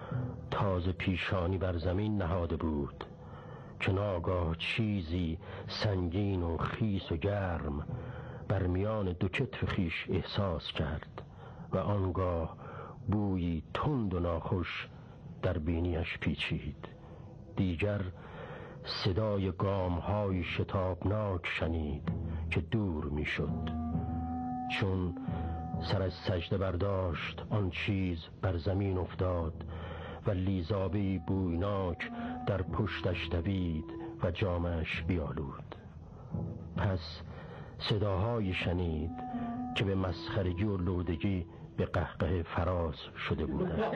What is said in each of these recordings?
تازه پیشانی بر زمین نهاده بود که ناگاه چیزی سنگین و خیس و گرم بر میان دو کتف خیش احساس کرد و آنگاه بویی تند و ناخوش در بینیش پیچید. دیگر صدای گام‌های شتابناک شنید که دور می‌شد. چون سر از سجده برداشت آن چیز بر زمین افتاد و لیزابه‌ای بویناک در پشتش دوید و جامش بیالود. پس صداهایی شنید که به مسخرگی و لودگی به قهقه فراز شده بودند.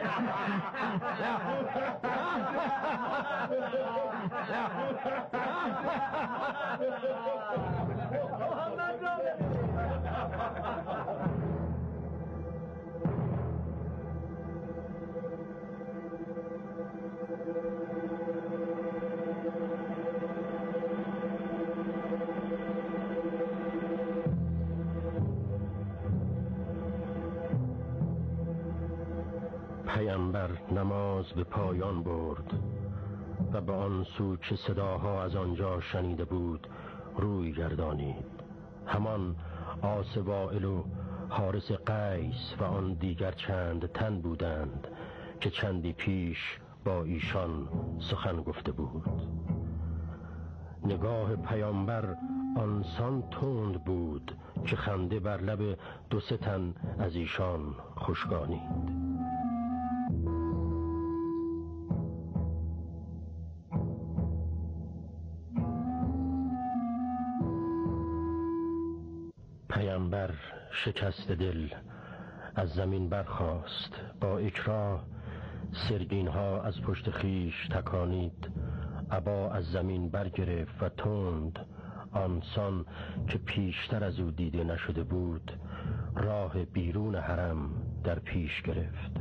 پیامبر نماز به پایان برد و به آن سو که صداها از آنجا شنیده بود روی گردانید. همان آس وائل و حارس قیس و آن دیگر چند تن بودند که چندی پیش با ایشان سخن گفته بود. نگاه پیامبر آنسان تند بود که خنده بر لب دو سه تن از ایشان خشکانید. پیامبر شکست دل از زمین برخاست، با اکراه سرگینها از پشت خیش تکانید، عبا از زمین برگرفت و تند آنسان که پیشتر از او دیده نشده بود راه بیرون حرم در پیش گرفت.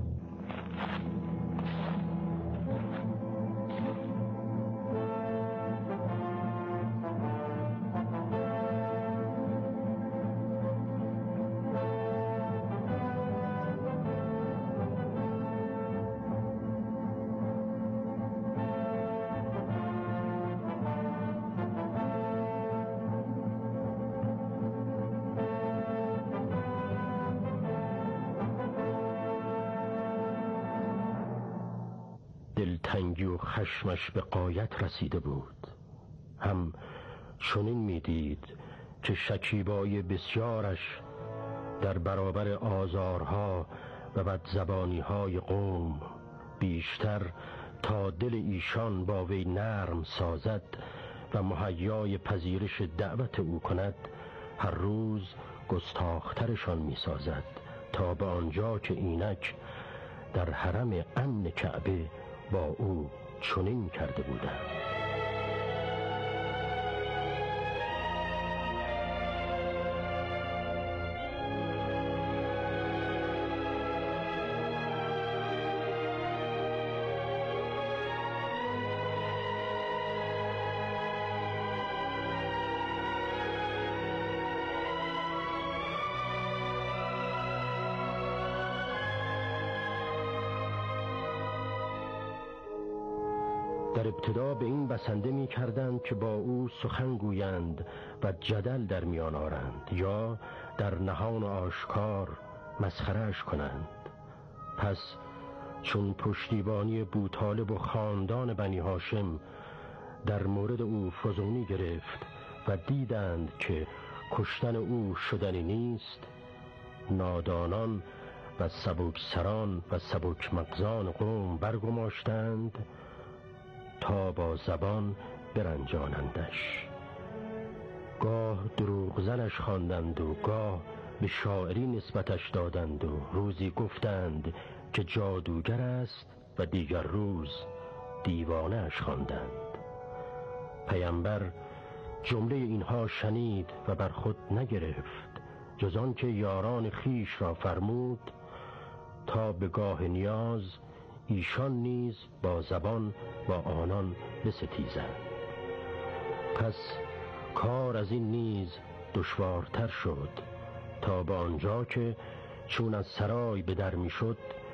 دلتنگی و خشمش به غایت رسیده بود. هم چنین میدید که شکیبای بسیارش در برابر آزارها و بدزبانی‌های قوم بیشتر تا دل ایشان با وی نرم سازد و مهیای پذیرش دعوت او کند، هر روز گستاخترشان میسازد تا به آنجا که اینک در حرم امن کعبه با او چنین کرده بودند. در ابتدا به این بسنده می کردند که با او سخن گویند و جدل در میان آرند یا در نهان و آشکار مسخره‌اش کنند. پس چون پشتیبانی بوطالب و خاندان بنی هاشم در مورد او فزونی گرفت و دیدند که کشتن او شدنی نیست، نادانان و سبکسران و سبک مغزان قوم برگماشتند تا با زبان برنجانندش. گاه دروغ زنش خواندند و گاه به شاعری نسبتش دادند و روزی گفتند که جادوگر است و دیگر روز دیوانه اش خواندند. پیامبر جمله اینها شنید و بر خود نگرفت جز آن که یاران خیش را فرمود تا به گاه نیاز ایشان نیز با زبان با آنان بستیزند. پس کار از این نیز دشوارتر شد تا به آنجا که چون از سرای به در می شد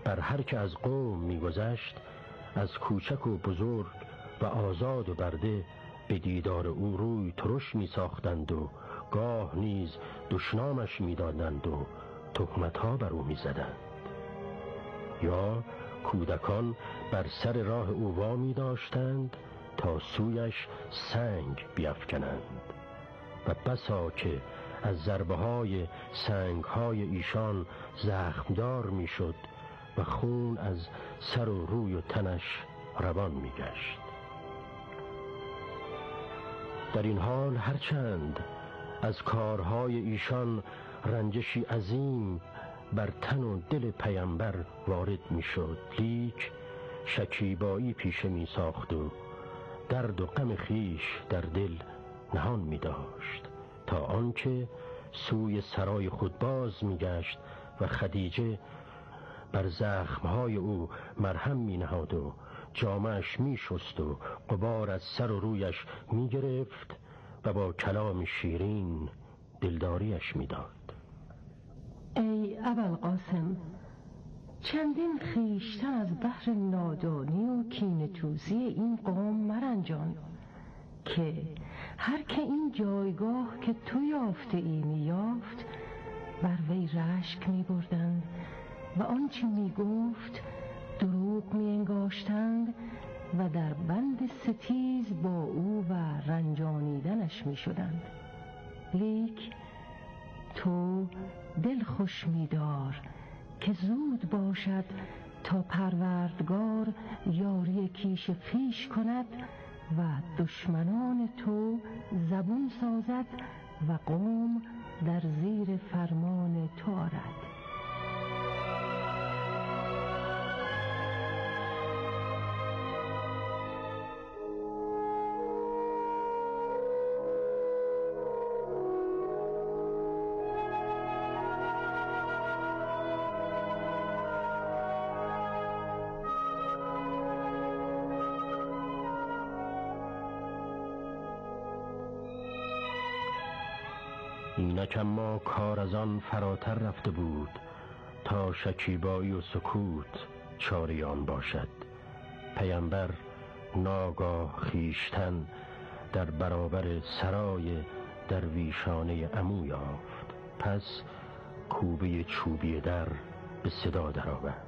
بر هر که از قوم میگذشت از کوچک و بزرگ و آزاد و برده به دیدار او روی ترش می ساختند و گاه نیز دشنامش می دادند و تهمت‌ها بر او می زدند. یا کودکان بر سر راه او وامی داشتند تا سویش سنگ بیفکنند و بسا که از ضربه‌های سنگ‌های ایشان زخمدار می‌شد و خون از سر و روی و تنش روان می‌گشت. در این حال هرچند از کارهای ایشان رنجشی عظیم بر تن و دل پیامبر وارد می‌شد، لیک شکیبایی پیشه می‌ساخت و درد و غم خویش در دل نهان می‌داشت تا آنکه سوی سرای خود باز می‌گشت و خدیجه بر زخمهای او مرهم می‌نهاد و جامه‌اش می‌شست و غبار از سر و رویش می‌گرفت و با کلام شیرین دلداریش می‌داد. ای ابوالقاسم، چندین خویشتن از بحر نادانی و کینه‌توزی این قوم مرنجان که هر که این جایگاه که تو یافته ای میافت بر وی رشک میبردند و آنچه میگفت دروغ میانگاشتند و در بند ستیز با او و رنجانیدنش میشدند. لیک تو دل خوش می‌دار که زود باشد تا پروردگار یاری کیش خویش کند و دشمنان تو زبون سازد و قوم در زیر فرمان تو آرد. اینک اما کار از آن فراتر رفته بود تا شکیبایی و سکوت چاره آن باشد. پیامبر ناگاه خویشتن در برابر سرای درویشانه عمو یافت، پس کوبه چوبی در به صدا درآورد.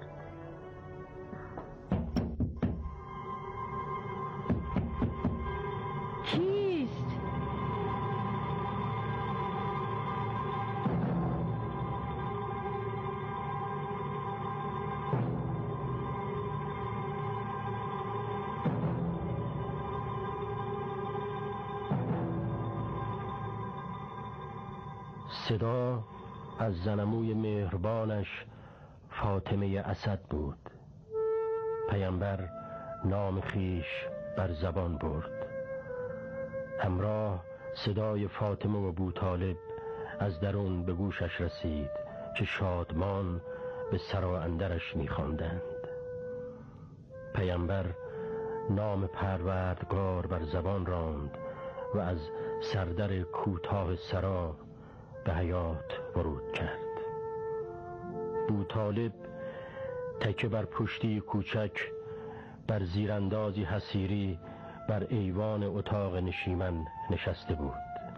صدا از زنموی مهربانش فاطمه اسد بود. پیامبر نام خویش بر زبان برد. همراه صدای فاطمه و ابوطالب از درون به گوشش رسید که شادمان به سرا اندرش می‌خواندند. پیامبر نام پروردگار بر زبان راند و از سردر کوتاه سرا به حیات ورود کرد. ابوطالب تکه بر پشتی کوچک بر زیراندازی حصیری بر ایوان اتاق نشیمن نشسته بود.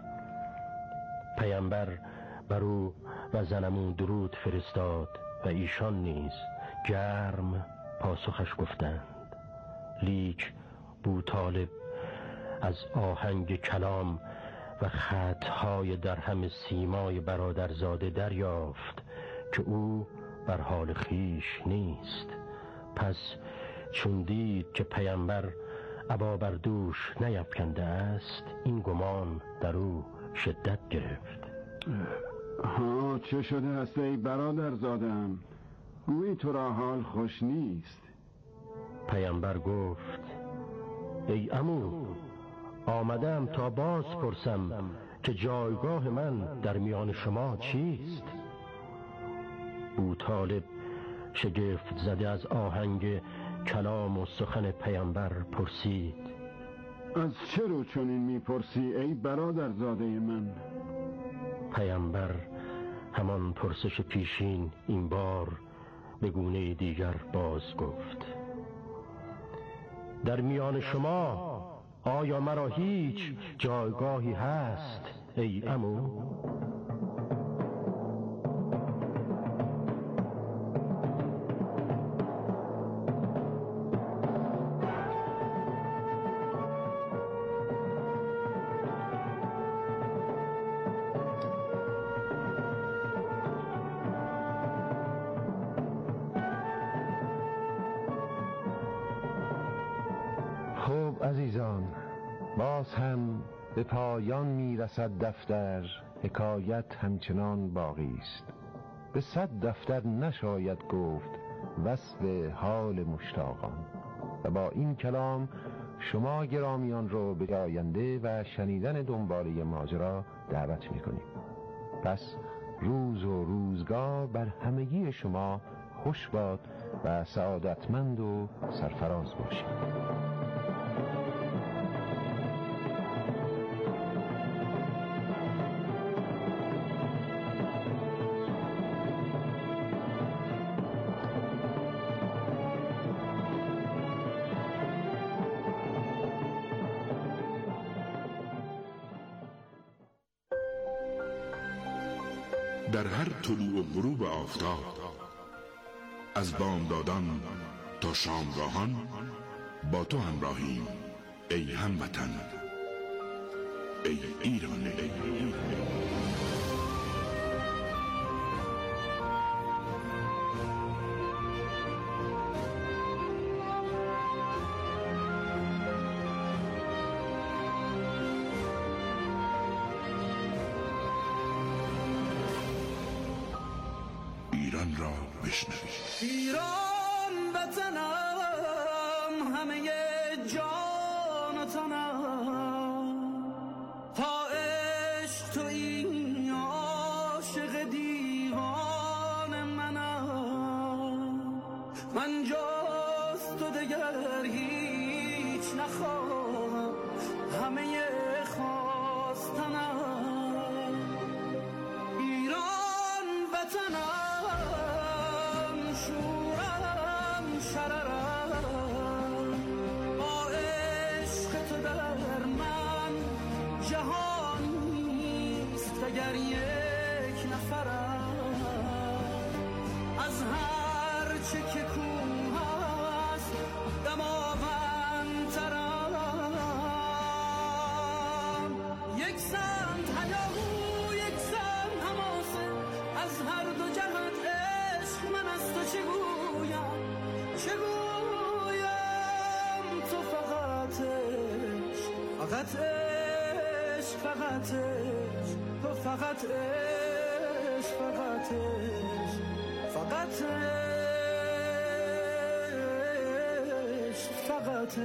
پیامبر بر او و زنمون درود فرستاد و ایشان نیز گرم پاسخش گفتند. لیک ابوطالب از آهنگ کلام و خطهای درهم سیمای برادرزاده دریافت که او بر حال خویش نیست. پس چون دید که پیامبر عبا بر دوش نیفکنده است، این گمان در او شدت گرفت. چه شده است ای برادرزادم؟ گویی تو را حال خوش نیست. پیامبر گفت: ای عمو، آمدم تا باز پرسم که جایگاه من در میان شما چیست؟ ابوطالب شگفت زده از آهنگ کلام و سخن پیامبر پرسید: از چه رو چنین میپرسی ای برادرزاده من؟ پیامبر همان پرسش پیشین این بار به گونه دیگر باز گفت: در میان شما آیا مرا هیچ جایگاهی هست ای عمو؟ خب عزیزان، باز هم به پایان می رسد دفتر. حکایت همچنان باقی است. به 100 دفتر نشاید گفت وصف حال مشتاقان. و با این کلام شما گرامیان رو به آینده و شنیدن دنباله ماجرا دعوت می کنیم. پس روز و روزگار بر همگی شما خوش باد و سعادتمند و سرفراز باشید. در هر طلوع و غروب آفتاب، از بامدادان تا شامگاهان، با تو همراهیم ای هموطن، ای ایران، ای ایران. ایران را بشنوید. ایران وطنم، همه جان و تنم، تا عشق تو این عاشق دیوان منم. من جز تو دگر هیچ نخواهم، همه خواستنم. ایران وطنم، اگر یک نفرم از هر چه که کوه است دماوندترم. یک سمت هیاهو، یک سمت حماسه، از هر دو جهت عشق من از تو چه گویم، چه گویم. تو فقط عشق، فقط عشق، فقط عشق، تو فقط عشق، فقط عشق، فقط عشق، فقط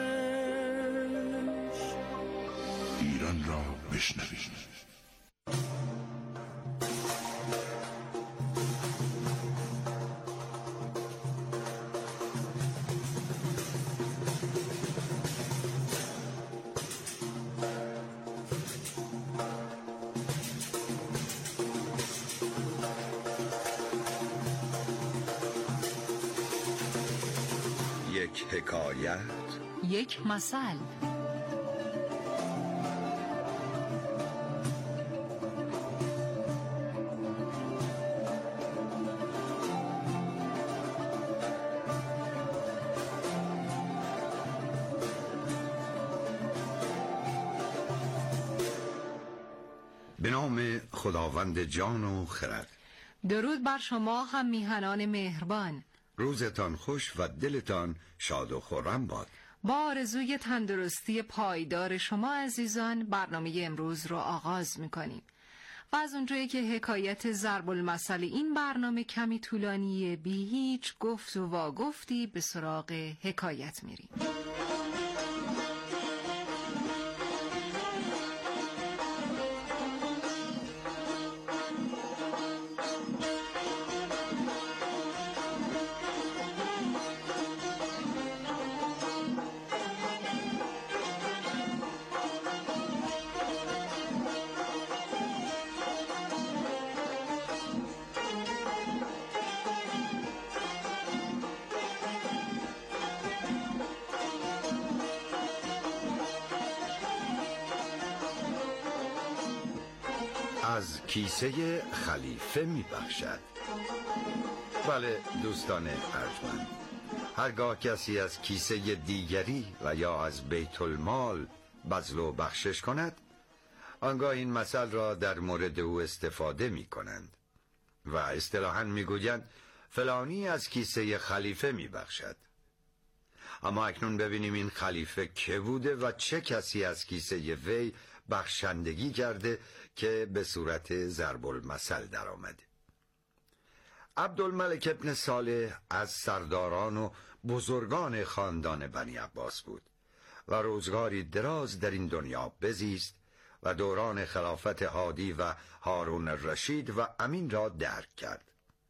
عشق. ایران را بشنوید. یک حکایت، یک مثل. به نام خداوند جان و خرد. درود بر شما هم میهنان مهربان. روزتان خوش و دلتان شاد و خرم باد. با آرزوی تندرستی پایدار شما عزیزان برنامه امروز رو آغاز میکنیم و از اونجایی که حکایت ضرب المثل این برنامه کمی طولانیه، بی هیچ گفت و واگفتی به سراغ حکایت میریم. از کیسه خلیفه میبخشد. بله دوستان ارجمند، هرگاه کسی از کیسه دیگری و یا از بیت المال بذل و بخشش کند، آنگاه این مثل را در مورد او استفاده می کنند و اصطلاحاً می گویند فلانی از کیسه خلیفه می بخشد. اما اکنون ببینیم این خلیفه که بوده و چه کسی از کیسه وی بخشندگی کرده که به صورت ضرب المثل در آمده. عبدالملک ابن صالح از سرداران و بزرگان خاندان بنی عباس بود و روزگاری دراز در این دنیا بزیست و دوران خلافت هادی و هارون الرشید و امین را درک کرد.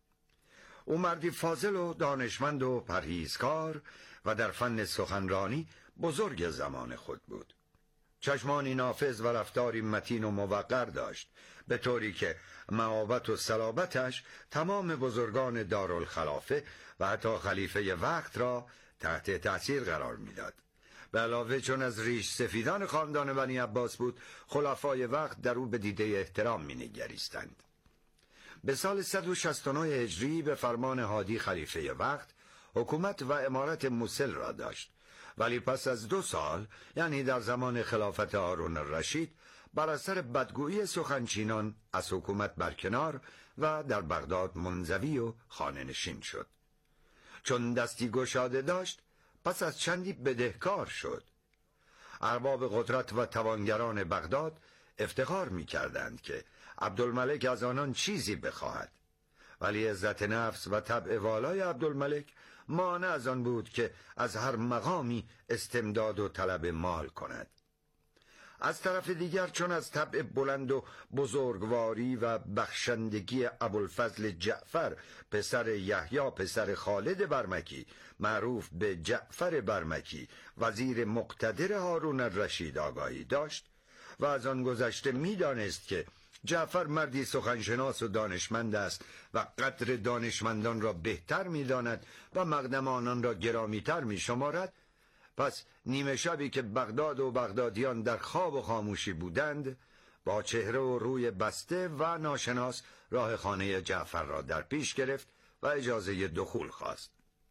او مردی فاضل و دانشمند و پرهیزکار و در فن سخنرانی بزرگ زمان خود بود. چشمانی نافذ و رفتاری متین و موقر داشت، به طوری که مهابت و صلابتش تمام بزرگان دارالخلافه و حتی خلیفه وقت را تحت تأثیر قرار میداد. به علاوه چون از ریش سفیدان خاندان بنی عباس بود، خلفای وقت در او به دیده احترام می‌نگریستند. به سال 169 هجری به فرمان هادی خلیفه وقت حکومت و امارت موصل را داشت، ولی پس از 2 سال، یعنی در زمان خلافت هارون الرشید، بر اثر بدگویی سخنچینان از حکومت برکنار و در بغداد منزوی و خانه نشین شد. چون دستی گشاده داشت، پس از چندی بدهکار شد. ارباب قدرت و توانگران بغداد افتخار می کردند که عبدالملک از آنان چیزی بخواهد، ولی عزت نفس و طبع والای عبدالملک مانع از آن بود که از هر مقامی استمداد و طلب مال کند. از طرف دیگر چون از طبع بلند و بزرگواری و بخشندگی ابوالفضل جعفر پسر یحیی پسر خالد برمکی، معروف به جعفر برمکی، وزیر مقتدر هارون الرشید آگاهی داشت و از آن گذشته می‌دانست که جعفر مردی سخنشناس و دانشمند است و قدر دانشمندان را بهتر می‌داند و مقدم آنان را گرامی‌تر می‌شمارد، پس نیمه شبی که بغداد و بغدادیان در خواب و خاموشی بودند، با چهره و روی بسته و ناشناس راه خانه جعفر را در پیش گرفت و اجازه دخول خواست.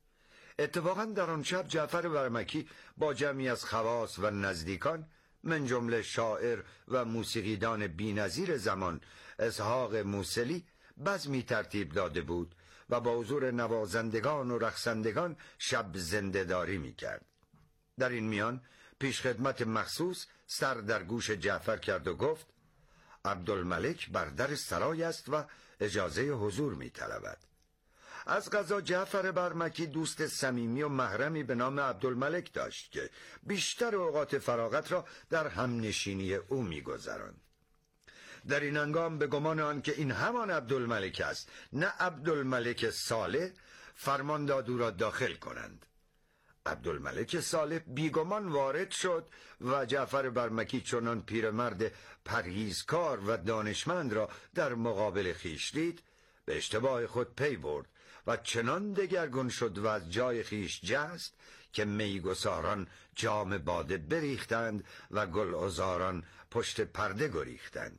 اتفاقا در آن شب جعفر برمکی با جمعی از خواص و نزدیکان، من جمله شاعر و موسیقیدان بی‌نظیر زمان اسحاق موصلی، بزمی ترتیب داده بود و با حضور نوازندگان و رقصندگان شب زنده‌داری می‌کرد. در این میان پیشخدمت مخصوص سر در گوش جعفر کرد و گفت: عبدالملک بر در سرای است و اجازه حضور می‌طلبد. از قضا جعفر برمکی دوست صمیمی و محرمی به نام عبدالملک داشت که بیشتر اوقات فراغت را در همنشینی او می‌گذراند. در این هنگام به گمان آن که این همان عبدالملک است، نه عبدالملک صالح، فرمان داد او را داخل کنند. عبدالملک صالح بیگمان وارد شد و جعفر برمکی چنان پیرمرد پرهیزکار و دانشمند را در مقابل خویش دید، به اشتباه خود پی برد و چنان دگرگون شد و از جای خویش جست که میگساران جام باده بریختند و گلعذاران پشت پرده گریختند.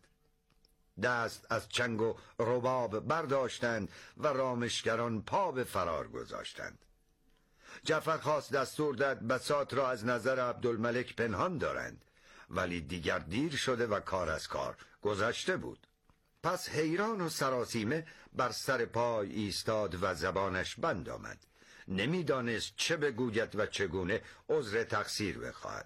دست از چنگ و رباب برداشتند و رامشگران پا به فرار گذاشتند. جعفر خواست دستور داد بساط را از نظر عبدالملک پنهان دارند، ولی دیگر دیر شده و کار از کار گذشته بود. پس حیران و سراسیمه بر سر پای ایستاد و زبانش بند آمد. نمیدانست چه بگوید و چگونه عذر تقصیر بخواهد.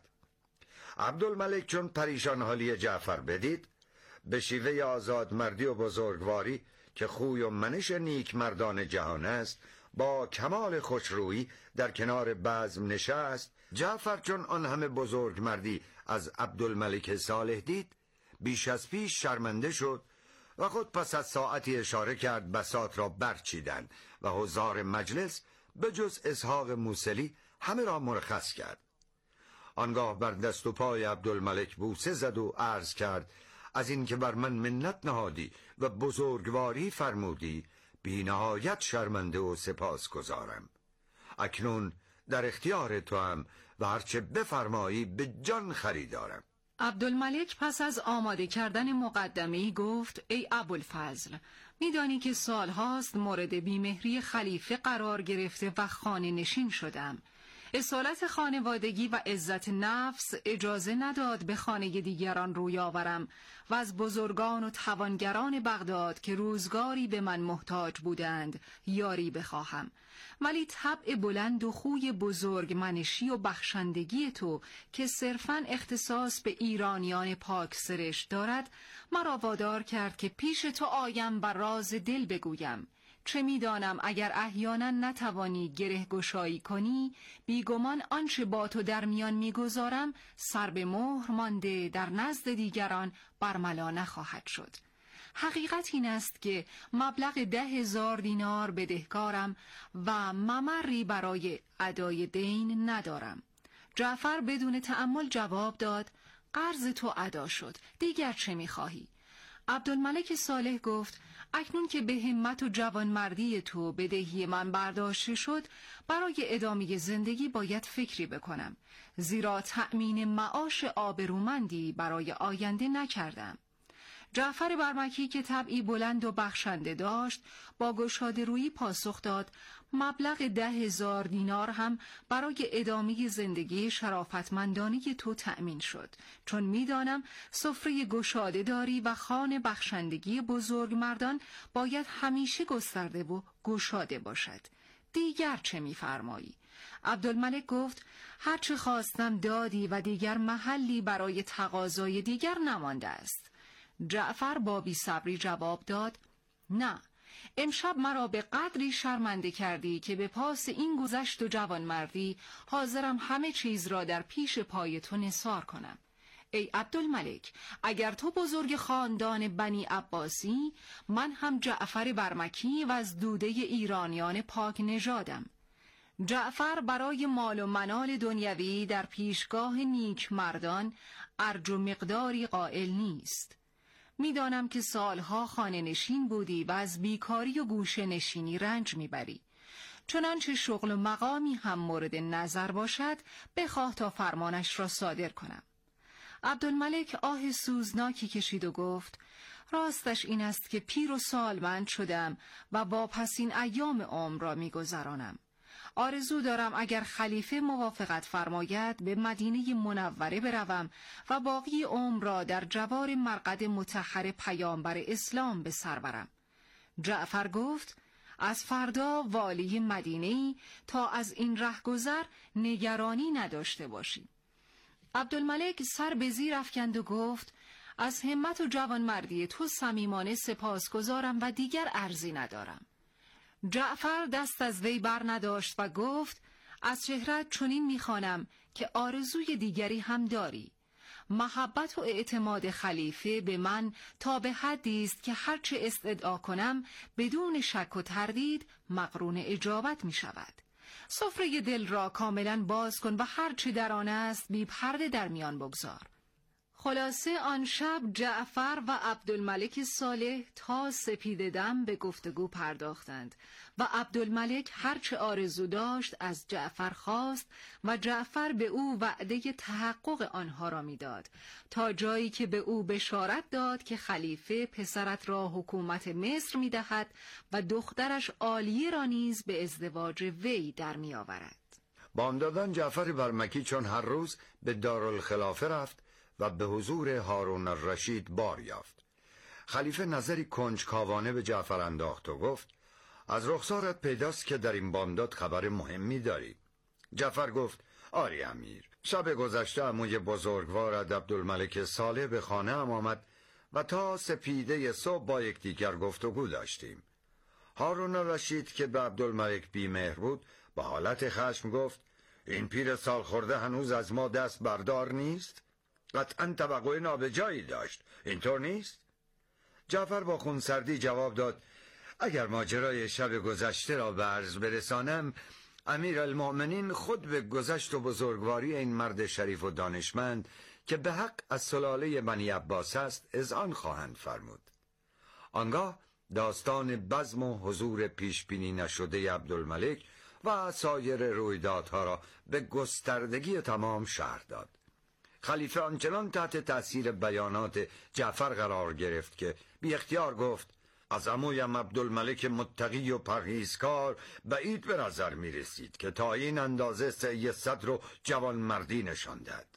عبدالملک چون پریشان حالی جعفر بدید، به شیوه آزاد مردی و بزرگواری که خوی و منش نیک مردان جهان است، با کمال خوشرویی در کنار بزم نشست. جعفر چون آن همه بزرگ مردی از عبدالملک صالح دید، بیش از پیش شرمنده شد و خود پس از ساعتی اشاره کرد بساط را برچیدن و حضار مجلس به جز اسحاق موصلی همه را مرخص کرد. آنگاه بر دست و پای عبدالملک بوسه زد و عرض کرد: از این که بر من منت نهادی و بزرگواری فرمودی، بی نهایت شرمنده و سپاس گذارم. اکنون در اختیار تو هم و هرچه بفرمایی به جان خریدارم. عبدالملک پس از آماده کردن مقدمه‌ای گفت: ای ابوالفضل، میدانی که سالهاست مورد بیمهری خلیفه قرار گرفته و خانه نشین شدم. اصالت خانوادگی و عزت نفس اجازه نداد به خانه دیگران روی آورم و از بزرگان و توانگران بغداد که روزگاری به من محتاج بودند یاری بخواهم. ولی طبع بلند و خوی بزرگ منشی و بخشندگی تو که صرفاً اختصاص به ایرانیان پاک سرشت دارد مرا وادار کرد که پیش تو آیم و راز دل بگویم. چه میدانم اگر احیانا نتوانی گره گشایی کنی، بیگمان آنچه با تو در میان میگذارم سر به مهر مانده در نزد دیگران برملا نخواهد شد. حقیقت این است که مبلغ 10,000 دینار بدهکارم و ممری برای ادای دین ندارم. جعفر بدون تأمل جواب داد: قرض تو ادا شد، دیگر چه میخواهی؟ عبدالملک صالح گفت: اکنون که به همت و جوانمردی تو بدهی من برداشته شد، برای ادامه زندگی باید فکری بکنم، زیرا تأمین معاش آبرومندی برای آینده نکردم. جعفر برمکی که طبعی بلند و بخشنده داشت با گشاده رویی پاسخ داد: مبلغ 10,000 دینار هم برای ادامه زندگی شرافتمندانه تو تأمین شد، چون میدانم سفره گشاده داری و خوان بخشندگی بزرگ مردان باید همیشه گسترده و گشاده باشد. دیگر چه می‌فرمایی؟ عبدالملک گفت: هرچه خواستم دادی و دیگر محلی برای تقاضای دیگر نمانده است. جعفر با بی‌صبری جواب داد: نه، امشب مرا به قدری شرمنده کردی که به پاس این گذشت و جوانمردی حاضرم همه چیز را در پیش پای تو نثار کنم. ای عبدالملک، اگر تو بزرگ خاندان بنی عباسی، من هم جعفر برمکی و از دوده ایرانیان پاک نژادم. جعفر برای مال و منال دنیوی در پیشگاه نیک مردان ارج و مقداری قائل نیست. میدانم که سالها خانه نشین بودی و از بیکاری و گوشه نشینی رنج میبری. چنانچه شغل و مقامی هم مورد نظر باشد، بخواه تا فرمانش را صادر کنم. عبدالملک آه سوزناکی کشید و گفت: راستش این است که پیر و سالمند شدم و واپسین ایام عمر را میگذرانم. آرزو دارم اگر خلیفه موافقت فرماید به مدینه منوره بروم و باقی عمر را در جوار مرقد مطهر پیامبر اسلام به سر برم. جعفر گفت: از فردا والی مدینه‌ای تا از این رهگذر نگرانی نداشته باشی. عبدالملک سر به زیر افکند و گفت: از همت و جوانمردی تو صمیمانه سپاسگزارم و دیگر عرضی ندارم. جعفر دست از وی بر نداشت و گفت: از چهره‌ات چنین می‌خوانم که آرزوی دیگری هم داری. محبت و اعتماد خلیفه به من تا به حدی است که هرچه استدعا کنم بدون شک و تردید مقرون اجابت می‌شود. سفره دل را کاملا باز کن و هرچه در آن است بی پرده در میان بگذار. خلاصه آن شب جعفر و عبدالملک صالح تا سپید دم به گفتگو پرداختند و عبدالملک هرچه آرزو داشت از جعفر خواست و جعفر به او وعده تحقق آنها را میداد، تا جایی که به او بشارت داد که خلیفه پسرت را حکومت مصر میدهد و دخترش عالیه را نیز به ازدواج وی در میآورد. بامدادان جعفر برمکی چون هر روز به دارالخلافه رفت و به حضور هارون الرشید بار یافت. خلیفه نظری کنجکاوانه به جعفر انداخت و گفت: از رخسارت پیداست که در این بامداد خبر مهمی داری. جعفر گفت: آری امیر، شب گذشته عموی بزرگوارد عبدالملک صالح به خانه ام آمد و تا سپیده صبح با یکدیگر گفتگو داشتیم. هارون الرشید که به عبدالملک بی‌مهر بود با حالت خشم گفت: این پیر سال خورده هنوز از ما دست بردار نیست؟ قطعاً توقع نابجایی داشت، اینطور نیست؟ جعفر با خونسردی جواب داد: اگر ماجرای شب گذشته را به عرض برسانم، امیرالمؤمنین خود به گذشت و بزرگواری این مرد شریف و دانشمند که به حق از سلاله بنی عباس است اذعان خواهند فرمود. آنگاه داستان بزم و حضور پیشبینی نشده عبدالملک و سایر رویدادها را به گستردگی تمام شرح داد. خلیفه آنچنان تحت تأثیر بیانات جعفر قرار گرفت که بی اختیار گفت از عمویم عبدالملک متقی و پرهیزکار بعید به نظر می رسید که تا این اندازه سعی صدر و جوانمردی نشان دهد.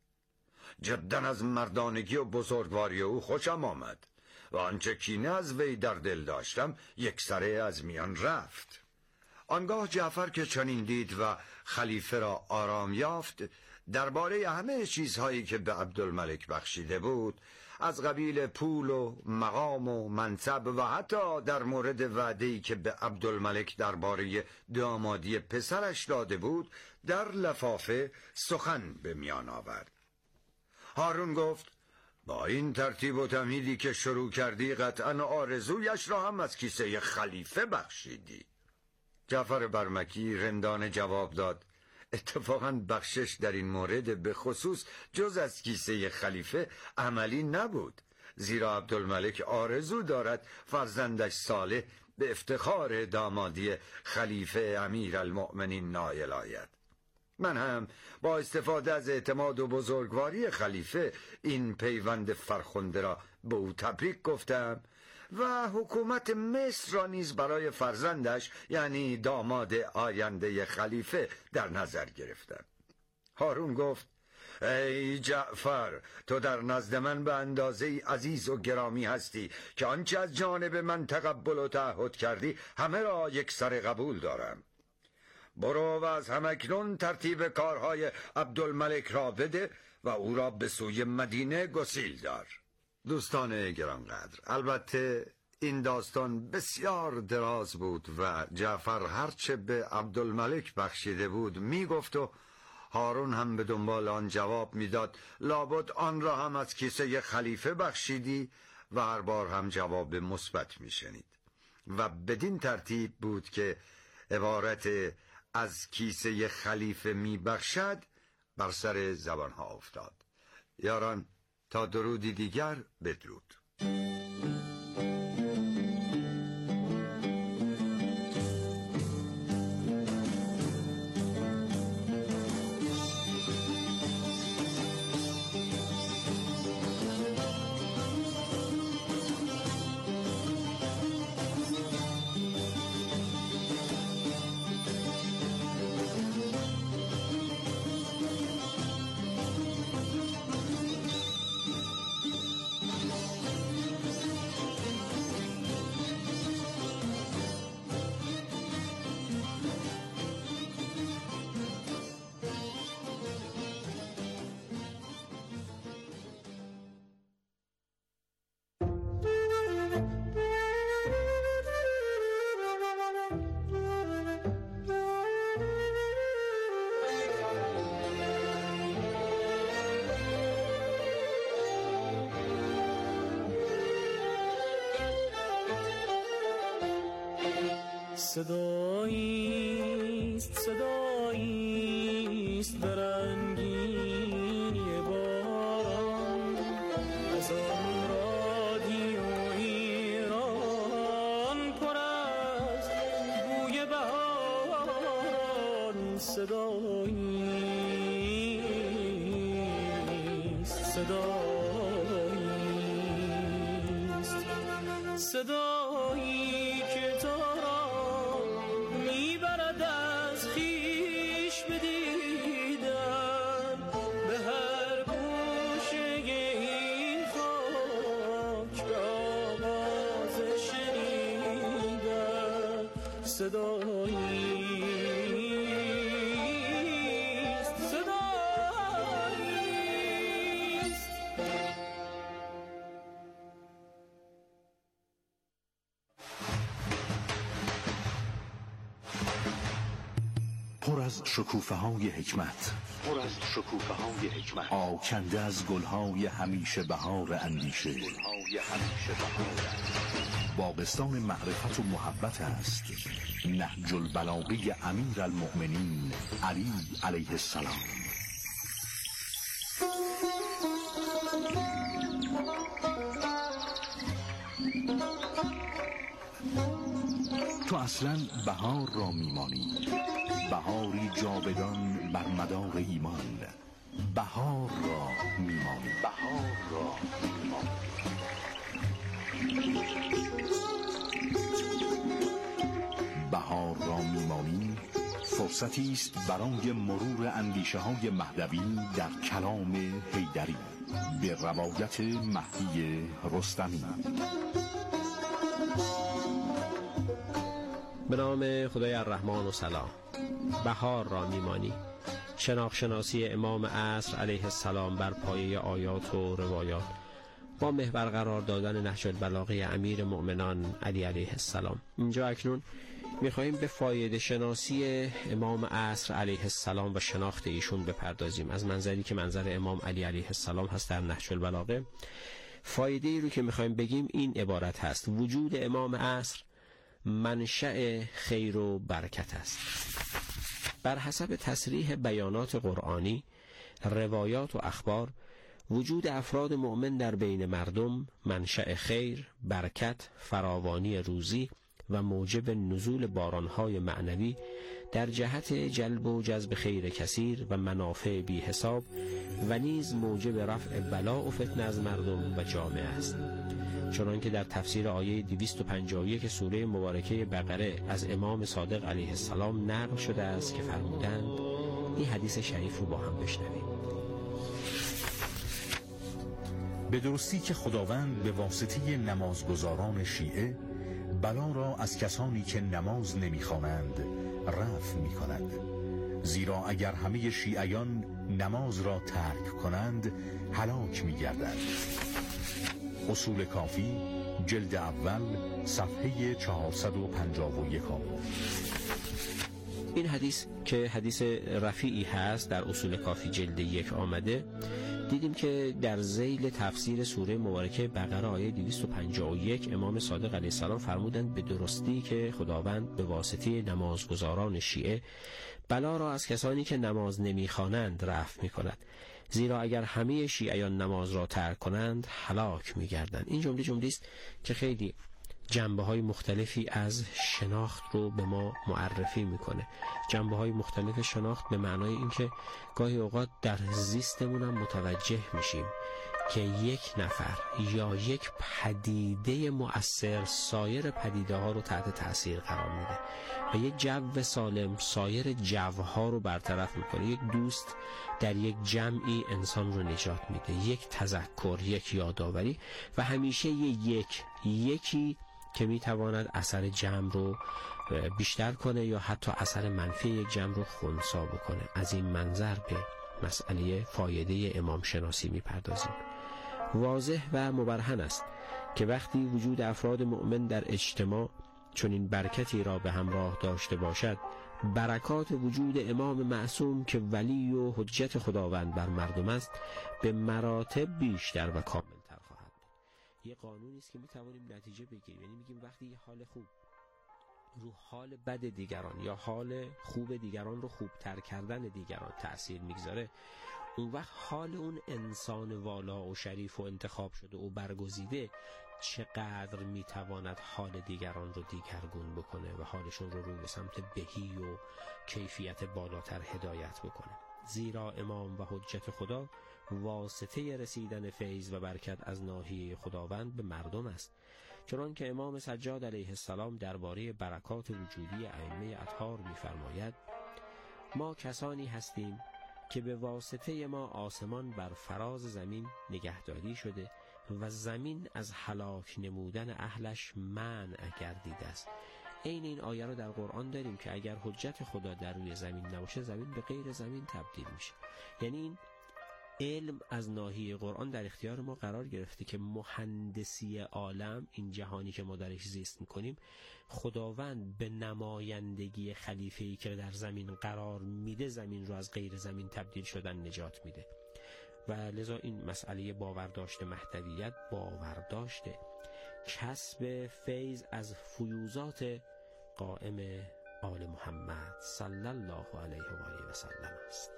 جدا از مردانگی و بزرگواری او خوشم آمد و آنچه کینه از وی در دل داشتم یکسره از میان رفت. آنگاه جعفر که چنین دید و خلیفه را آرام یافت، درباره همه چیزهایی که به عبدالملک بخشیده بود، از قبیل پول و مقام و منصب و حتی در مورد وعده‌ای که به عبدالملک درباره دامادی پسرش داده بود، در لفافه سخن به میان آورد. هارون گفت با این ترتیب و تمهیدی که شروع کردی قطعا آرزویش را هم از کیسه خلیفه بخشیدی. جعفر برمکی رندانه جواب داد اتفاقاً بخشش در این مورد به خصوص جز از کیسه خلیفه عملی نبود، زیرا عبدالملک آرزو دارد فرزندش صالح به افتخار دامادی خلیفه امیرالمؤمنین نائل آید. من هم با استفاده از اعتماد و بزرگواری خلیفه این پیوند فرخنده را به او تبریک گفتم و حکومت مصر را نیز برای فرزندش یعنی داماد آینده خلیفه در نظر گرفتم. هارون گفت ای جعفر، تو در نزد من به اندازه عزیز و گرامی هستی که آنچه از جانب من تقبل و تعهد کردی همه را یک سر قبول دارم. برو و از همکنون ترتیب کارهای عبدالملک را بده و او را به سوی مدینه گسیل دار. دوستان گرانقدر، البته این داستان بسیار دراز بود و جعفر هرچه به عبدالملک بخشیده بود میگفت و هارون هم به دنبال آن جواب میداد لابد آن را هم از کیسه خلیفه بخشیدی و هر بار هم جواب مثبت میشنید و بدین ترتیب بود که عبارت از کیسه خلیفه میبخشد بر سر زبانها افتاد. یاران، تا درودی دیگر بدرود. صداییست برنگینی باران از آن رادیو ایران پر از بوی بهاران. صدایی که تو را میبرد از خویش بدیدن به هر گوشه این خاک به آواز شنیدن. پر از شکوفه‌های حکمت، آکنده از گل‌های همیشه بهار اندیشه. باغستان معرفت و محبت است نهج البلاغه امیرالمؤمنین علی علیه السلام. تو اصلا بهار را میمانی، بهاری جاودان بر مدار ایمان. بهار را میمانی. بهار را میمانی فرصتی است برای مرور اندیشه های مهدوی در کلام حیدری به روایت مهدی رستمی. به نام خدای الرحمن و سلام. بهار را میمانی، شناختی امام عصر علیه السلام بر پایه آیات و روایات با محور قرار دادن نهج البلاغه امیر مؤمنان علی علیه السلام. اینجا اکنون میخواییم به فایده شناسی امام عصر علیه السلام و شناخت ایشون بپردازیم از منظری که منظر امام علی علیه السلام هست در نهج البلاغه. فایده ای رو که میخواییم بگیم این عبارت هست: وجود امام عصر منشأ خیر و برکت است. بر حسب تصریح بیانات قرآنی، روایات و اخبار، وجود افراد مؤمن در بین مردم منشأ خیر، برکت، فراوانی روزی و موجب نزول بارانهای معنوی در جهت جلب و جذب خیر کثیر و منافع بی حساب و نیز موجب رفع بلا و فتنه از مردم و جامعه است. چنانکه در تفسیر آیه 251 سوره مبارکه بقره از امام صادق علیه السلام نقل شده است که فرمودند. این حدیث شریف رو با هم بشنویم. به درستی که خداوند به واسطه نمازگزاران شیعه بلا را از کسانی که نماز نمی‌خوانند رفع می‌کند، زیرا اگر همه شیعیان نماز را ترک کنند هلاک می‌گردند. اصول کافی جلد اول صفحه 451. این حدیث که حدیث رفیعی هست در اصول کافی جلد 1 آمده، دیدیم که در ذیل تفسیر سوره مبارکه بقره آیه 251 امام صادق علیه السلام فرمودند به درستی که خداوند به واسطه نمازگزاران شیعه بلا را از کسانی که نماز نمیخوانند رفع میکند، زیرا اگر همه شیعیان نماز را ترک کنند هلاک میگردند. این جمله است که خیلی جنبه‌های مختلفی از شناخت رو به ما معرفی میکنه. جنبه‌های مختلف شناخت به معنای اینکه گاهی اوقات در زیستمون هم متوجه میشیم که یک نفر یا یک پدیده مؤثر سایر پدیده ها رو تحت تأثیر قرار میده و یک جو سالم سایر جوها رو برطرف میکنه. یک دوست در یک جمعی انسان رو نجات میده، یک تذکر، یک یادآوری و همیشه یکی که میتواند اثر جمع رو بیشتر کنه یا حتی اثر منفی یک جمع رو خنثی بکنه. از این منظر به مسئله فایده امام شناسی میپردازیم. واضح و مبرهن است که وقتی وجود افراد مؤمن در اجتماع چنین برکتی را به همراه داشته باشد، برکات وجود امام معصوم که ولی و حجت خداوند بر مردم است به مراتب بیشتر و کاملتر خواهد بود. یه قانونی است که میتوانیم نتیجه بگیریم، یعنی میگیم وقتی یه حال خوب رو حال بد دیگران یا حال خوب دیگران رو خوبتر کردن دیگران تأثیر میگذاره، اون وقت حال اون انسان والا و شریف و انتخاب شده و برگزیده چقدر میتواند حال دیگران رو دیگرگون بکنه و حالشون رو به سمت بهی و کیفیت بالاتر هدایت بکنه. زیرا امام و حجت خدا واسطه رسیدن فیض و برکت از ناحیه خداوند به مردم است. چنانکه امام سجاد علیه السلام درباره برکات وجودی ائمه اطهار می‌فرماید: ما کسانی هستیم که به واسطه ما آسمان بر فراز زمین نگهداری شده و زمین از هلاک نمودن اهلش منع گردیده است. این آیه رو در قرآن داریم که اگر حجت خدا در روی زمین نباشه زمین به غیر زمین تبدیل میشه. یعنی این علم از ناحیه قرآن در اختیار ما قرار گرفته که مهندسی عالم، این جهانی که ما درش زیست میکنیم، خداوند به نمایندگی خلیفه‌ای که در زمین قرار میده زمین رو از غیر زمین تبدیل شدن نجات میده. و لذا این مسئله باورداشت مهدویت، باورداشت کسب فیض از فیوزات قائم آل محمد صلی الله علیه و آله و سلم است.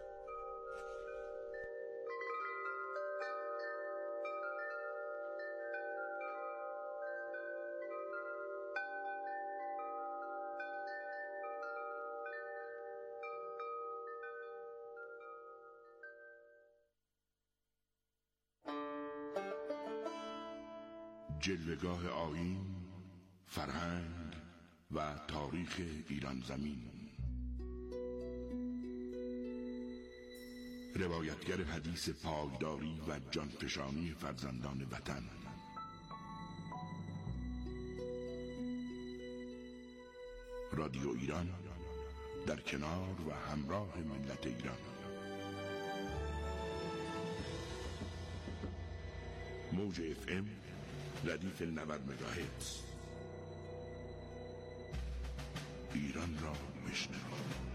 جلوه‌گاه آیین، فرهنگ و تاریخ ایران زمین. روایتگر حدیث پایداری و جانفشانی فرزندان وطن. رادیو ایران در کنار و همراه ملت ایران. موج FM ردیف 90 مگاهرتز. ایران را بشنوید.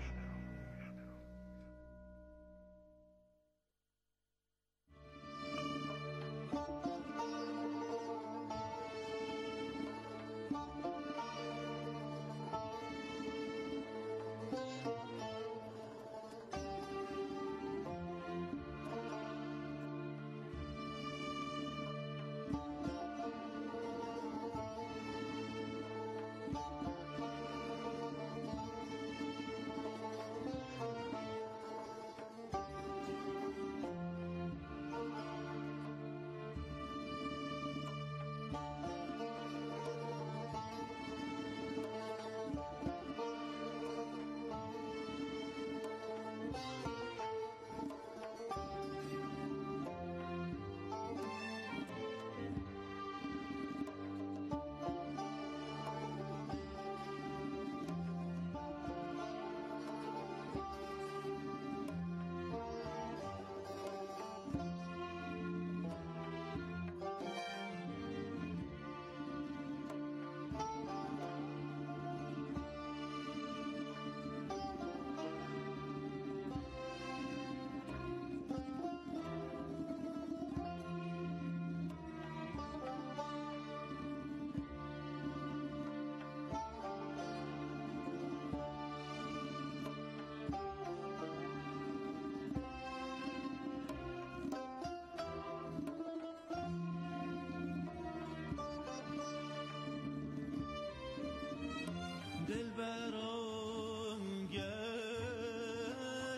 دلبران گر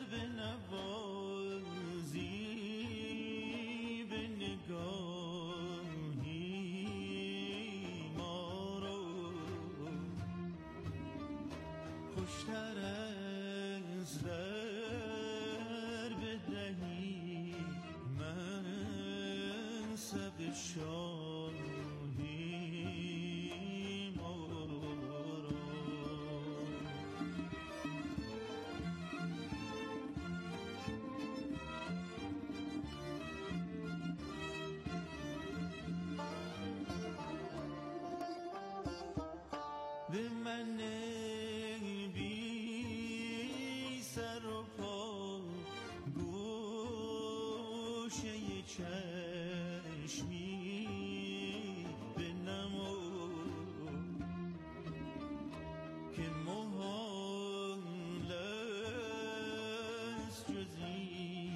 بنوازی به نگاهی ما رو، خوشتر از در بدهی منصب شاهی ما رو. به من بی سر و پا گوشه چشمی بنما که محال است جز این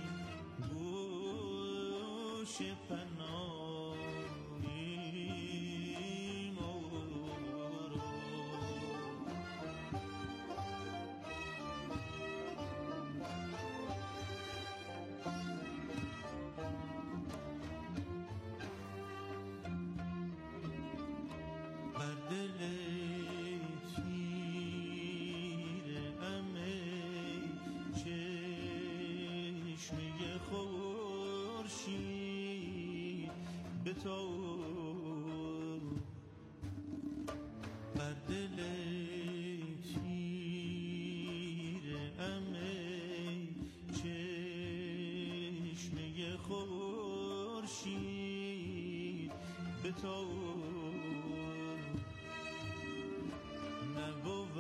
گوشه پناهی ما رو. بر دل تیره‌ام ای چشمه خورشید بتاب، بر دل تیره‌ام ای چشمه خورشید بتاب، نبود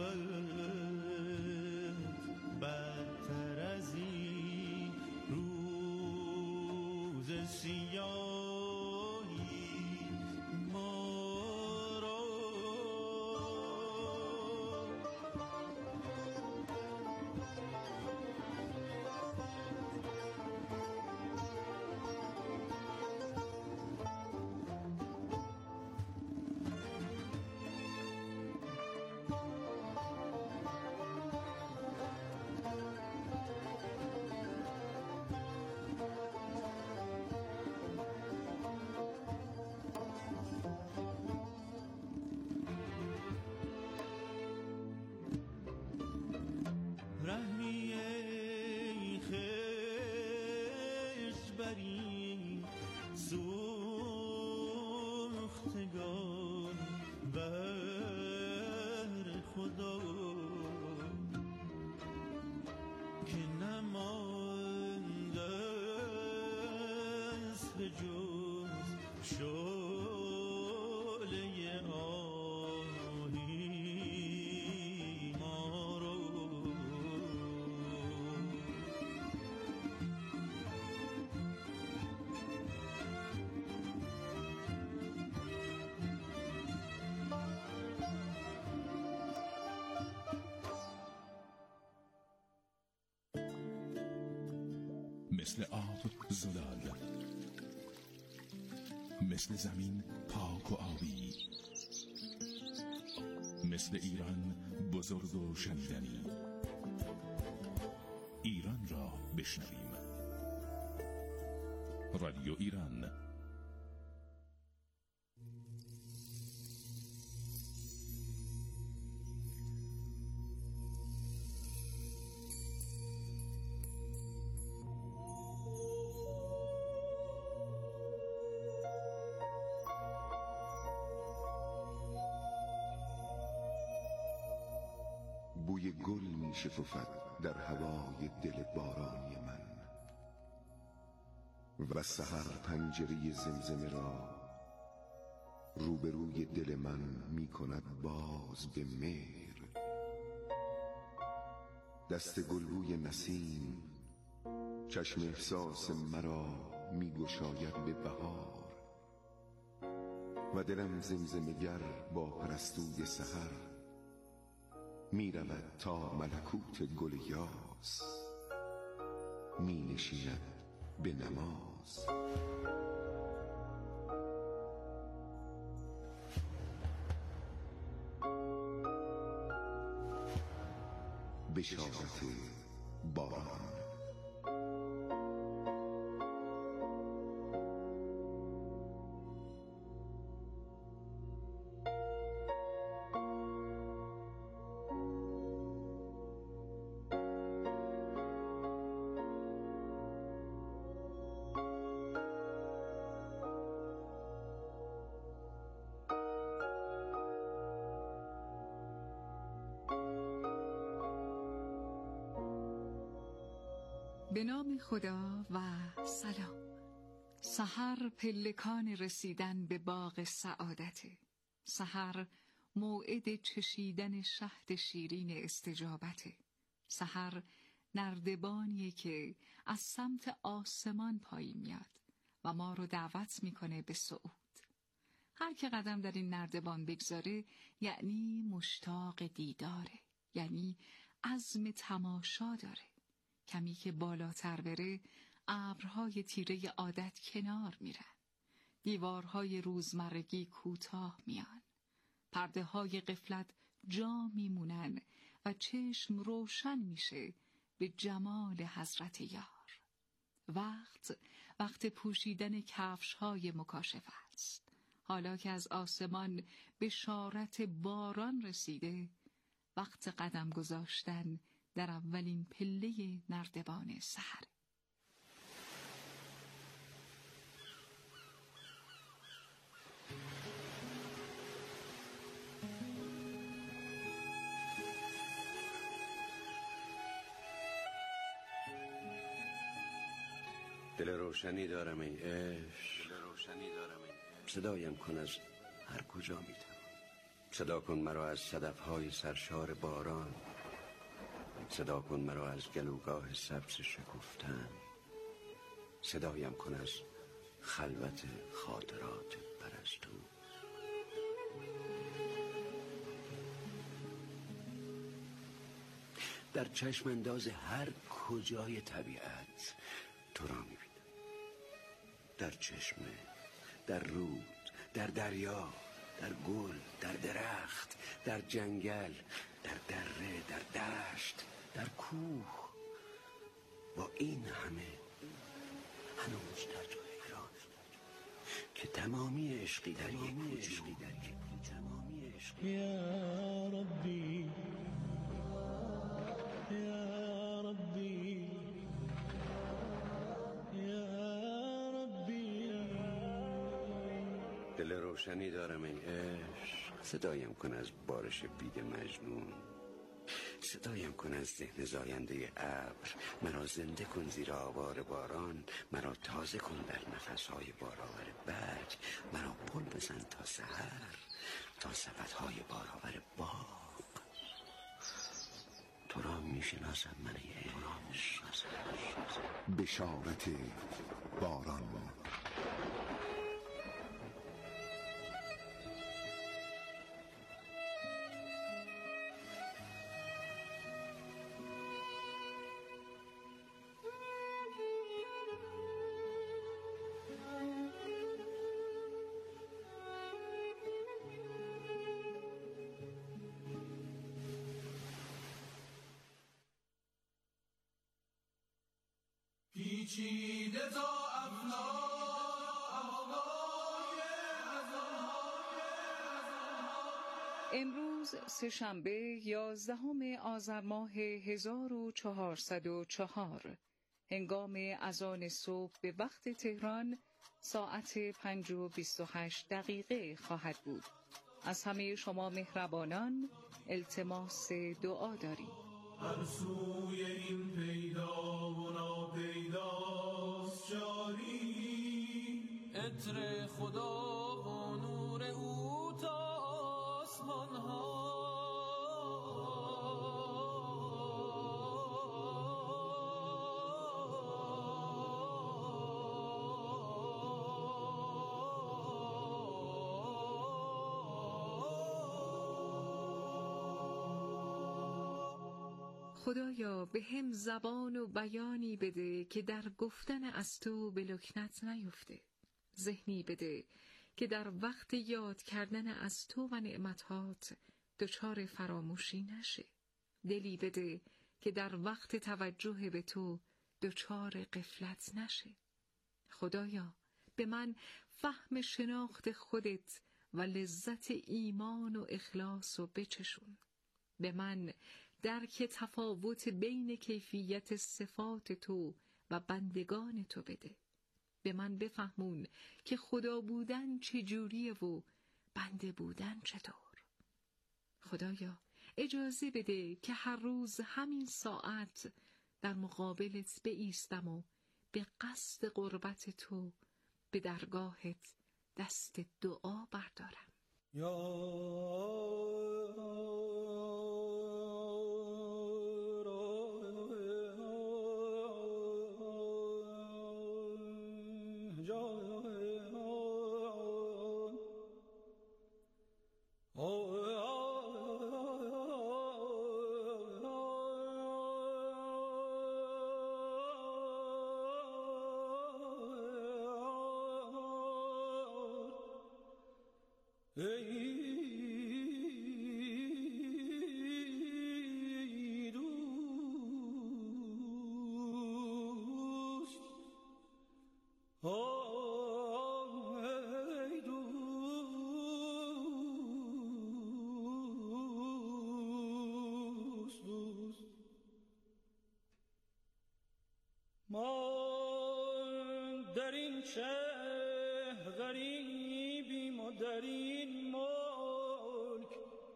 بدتر از این روز سیاهی ما را. که نمانده است به جز شعله آهی ما رو. مثل آب زلال، مثل زمین پاک و آبی، مثل ایران بزرگ و شنیدنی. ایران را بشنویم. رادیو ایران. بوی گل می شکفد در هوای دل بارانی من و سحر پنجره زمزمه را روبروی دل من می کند باز به مهر. دست گلبوی نسیم چشم احساس مرا می گشاید به بهار و دلم زمزمه‌گر با پرستوی سحر می رود تا ملکوت گل یاس، می نشیند به نماز. بشارت باران. به نام خدا و سلام. سحر پلکان رسیدن به باغ سعادته. سحر موعد چشیدن شهد شیرین استجابته. سحر نردبانیه که از سمت آسمان پایین میاد و ما رو دعوت میکنه به صعود. هر که قدم در این نردبان بگذاره یعنی مشتاق دیداره، یعنی عزم تماشا داره. کمی که بالاتر بره ابرهای تیره عادت کنار میرن، دیوارهای روزمرگی کوتاه میان، پرده های غفلت جا میمونن و چشم روشن میشه به جمال حضرت یار. وقت پوشیدن کفش های مکاشفه است. حالا که از آسمان بشارت باران رسیده، وقت قدم گذاشتن در اولین پله نردبان سحر. دل روشنی دارم ای عشق، صدایم کن از هر کجا میتوان. صدا کن مرا از صدفهای سرشار باران، صدا کن مرا از گلوگاه سبز شکفتن، صدایم کن از خلوت خاطرات پرستو. در چشم انداز هر کجای طبیعت تو را میبینم. در چشمه، در رود، در دریا، در گل، در درخت، در جنگل، در دره، در دشت، در کوه. با این همه هنوز در تو حیران که تمامی عشقی در یک وجود. یا ربی یا ربی یا ربی. دل روشنی دارم ای عشق، صدایم کن از بارش بید مجنون، صدایم کن از ذهن زاینده ابر، مرا زنده کن زیر آوار باران، مرا تازه کن در نفسهای بارآور برگ، مرا پل بزن تا سحر، تا سبدهای بارآور باغ. تو را میشناسم من عشق. بشارت باران. پیچیده تا امروز سه‌شنبه 11 آذر ماه 1404 هنگام اذان صبح به وقت تهران ساعت 5:28 خواهد بود. از همه شما مهربانان التماس دعا داریم. هر سوی این پیدا و ناپیداست جاری، عطر خدا و نور او تا آسمان ها. خدایا به هم زبان و بیانی بده که در گفتن از تو به لکنت نیفته. ذهنی بده که در وقت یاد کردن از تو و نعمتهات دچار فراموشی نشه. دلی بده که در وقت توجه به تو دچار غفلت نشه. خدایا به من فهم شناخت خودت و لذت ایمان و اخلاص و بچشون. به من درک تفاوت بین کیفیت صفات تو و بندگان تو بده. به من بفهمون که خدا بودن چجوریه و بنده بودن چطور. خدایا اجازه بده که هر روز همین ساعت در مقابلت بایستم و به قصد قربت تو به درگاهت دست دعا بردارم. ما در این شهر غریبیم و در این ملک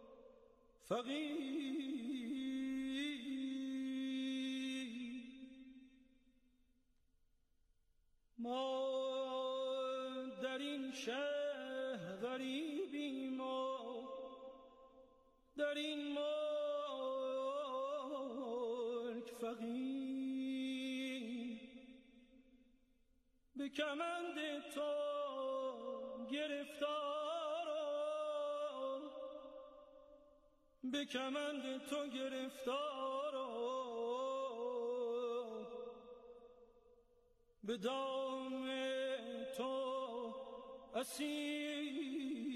فقیر. ما در این شهر غریبیم و در این ملک فقیر. به کمند تو گرفتارم، به کمند تو گرفتارم، به دام تو اسیر.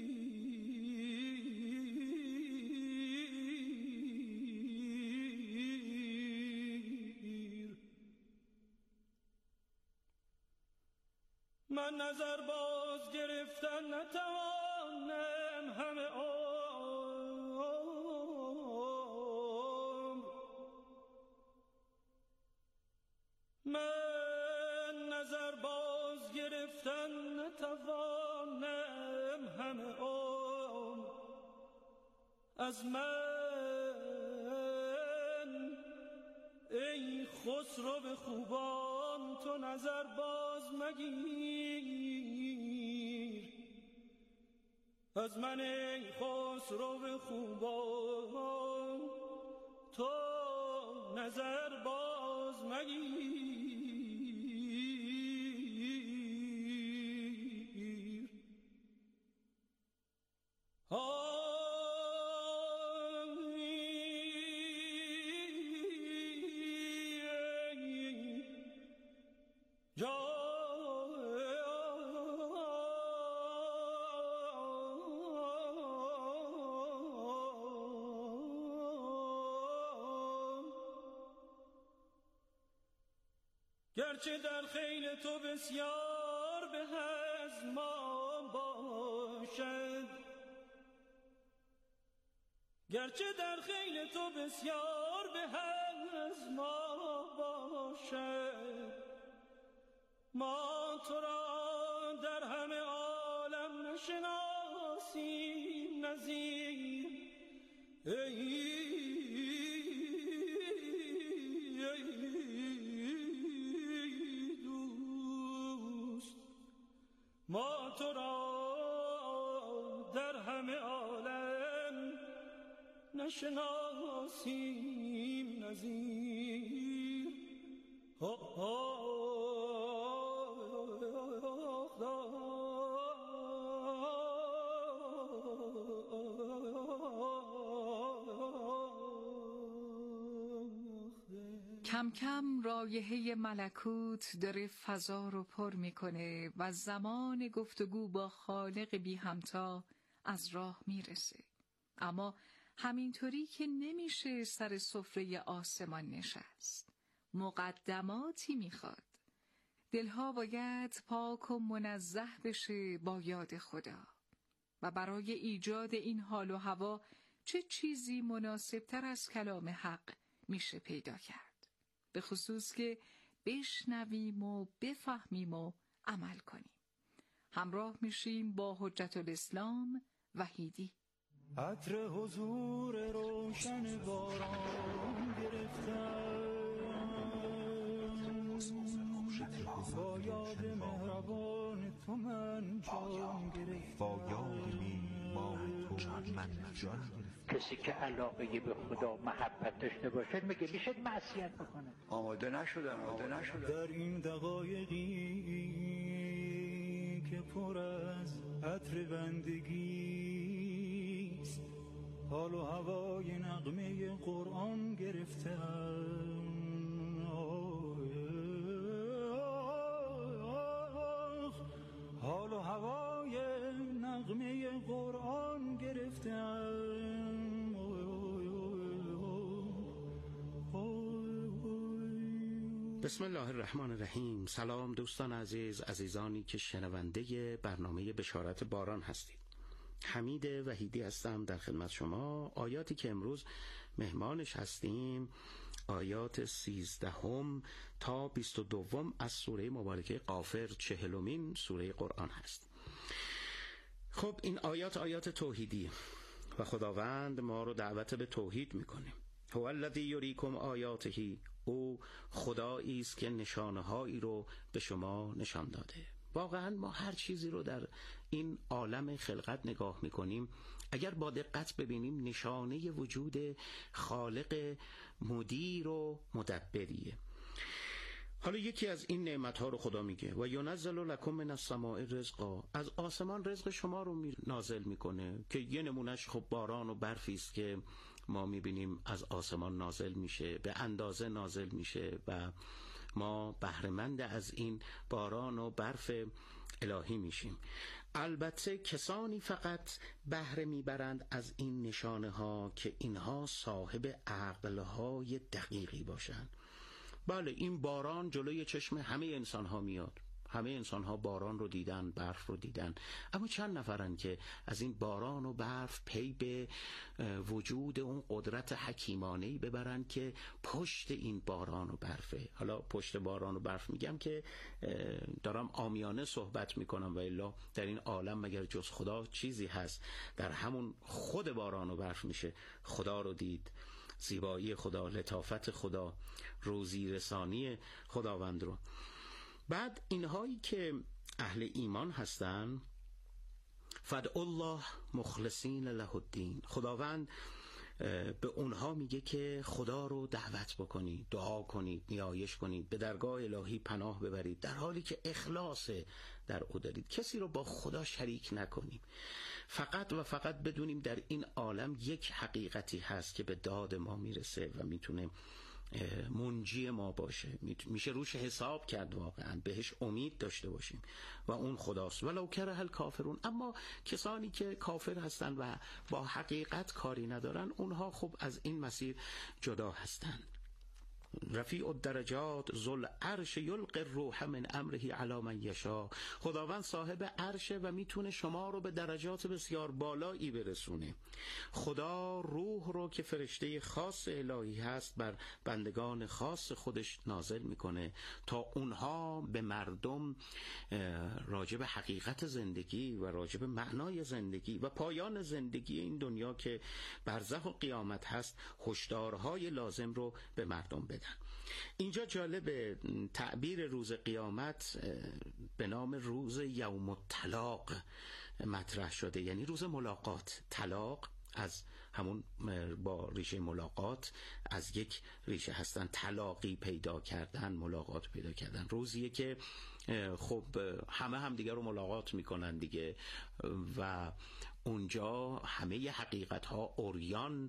من نظر باز گرفتن نتوانم همه عمر، من نظر باز گرفتن نتوانم همه عمر. از من خسرو خوبان تو نظر باز مگیر، از من ای خسرو خوبان تو نظر باز مگیر. گرچه در خیل تو بسیار به از ما باشد، گرچه در خیل تو بسیار به از ما باشد، ما تو را در همه عالم نشناسیم نظیر. ما تو را در همه عالم نشناسیم نظیر. کم کم رایحه ملکوت داره فضا رو پر میکنه و زمان گفتگو با خالق بی همتا از راه میرسه. اما همینطوری که نمیشه سر سفره آسمان نشست، مقدماتی میخواد. دلها باید پاک و منزه بشه با یاد خدا و برای ایجاد این حال و هوا چه چیزی مناسبتر از کلام حق میشه پیدا کرد، به خصوص که بشنویم و بفهمیم و عمل کنیم. همراه میشیم با حجت الاسلام وحیدی. عطر حضور روشن باران گرفتم، با یاد مهربان تو من جان گرفتم، با یاد میهمان تو من جان گرفتم. کسی که علاقه به خدا محبت داشته باشه میگه میشه معصیت بکنه. آماده نشدم. در این دقایقی که پر از عطر بندگی است، حال و هوای نغمه قرآن گرفتم، حال و هوای نغمه قرآن گرفتم. بسم الله الرحمن الرحیم. سلام دوستان عزیزانی که شنونده برنامه بشارت باران هستید. حمید وحیدی هستم در خدمت شما. آیاتی که امروز مهمانش هستیم آیات 13 تا 22 از سوره مبارکه غافر، 40مین سوره قرآن هست. خب این آیات توحیدی و خداوند ما رو دعوت به توحید میکنه. هو الذی یریکم آیاته، او خدایی است که نشانه‌هایی رو به شما نشان داده. واقعا ما هر چیزی رو در این عالم خلقت نگاه میکنیم، اگر با دقت ببینیم نشانه وجود خالق مدیر و مدبریه. حالا یکی از این نعمت‌ها رو خدا میگه و ینزل لکم من السماء رزقا، از آسمان رزق شما رو نازل میکنه، که یه نمونهش خب باران و برفی است که ما میبینیم از آسمان نازل میشه، به اندازه نازل میشه و ما بهره‌مند از این باران و برف الهی میشیم. البته کسانی فقط بهره میبرند از این نشانه ها که اینها صاحب عقلهای دقیقی باشند. بله، این باران جلوی چشم همه انسان ها میاد، همه انسان ها باران رو دیدن، برف رو دیدن، اما چند نفرن که از این باران و برف پی به وجود اون قدرت حکیمانهی ببرن که پشت این باران و برفه. حالا پشت باران و برف میگم که دارم عامیانه صحبت میکنم و الا در این عالم مگر جز خدا چیزی هست؟ در همون خود باران و برف میشه خدا رو دید زیبایی خدا، لطافت خدا، روزی رسانی خداوند رو. بعد اینهایی که اهل ایمان هستن، فدعوا الله مخلصین له الدین، خداوند به اونها میگه که خدا رو دعوت بکنید، دعا کنید، نیایش کنید، به درگاه الهی پناه ببرید در حالی که اخلاص در او دارید. کسی رو با خدا شریک نکنیم. فقط و فقط بدونیم در این عالم یک حقیقتی هست که به داد ما میرسه و میتونه منجی ما باشه، میشه روش حساب کرد، واقعا بهش امید داشته باشیم و اون خداست. ولو کره الکافرون، اما کسانی که کافر هستن و با حقیقت کاری ندارن، اونها خب از این مسیر جدا هستن. رفیع الدرجات ذو العرش یلقی الروح من امره علی من یشاء، خداوند صاحب عرشه و میتونه شما رو به درجات بسیار بالایی برسونه. خدا روح رو که فرشته خاص الهی هست بر بندگان خاص خودش نازل میکنه تا اونها به مردم راجب حقیقت زندگی و راجب معنای زندگی و پایان زندگی این دنیا که برزخ و قیامت هست هشدارهای لازم رو به مردم بدن. اینجا جالب تعبیر روز قیامت به نام روز یوم الطلاق مطرح شده، یعنی روز ملاقات. طلاق از همون با ریشه ملاقات از یک ریشه هستن، تلاقی پیدا کردن، ملاقات پیدا کردن. روزیه که خب همه هم دیگه رو ملاقات میکنن دیگه و اونجا همه حقیقت ها عریان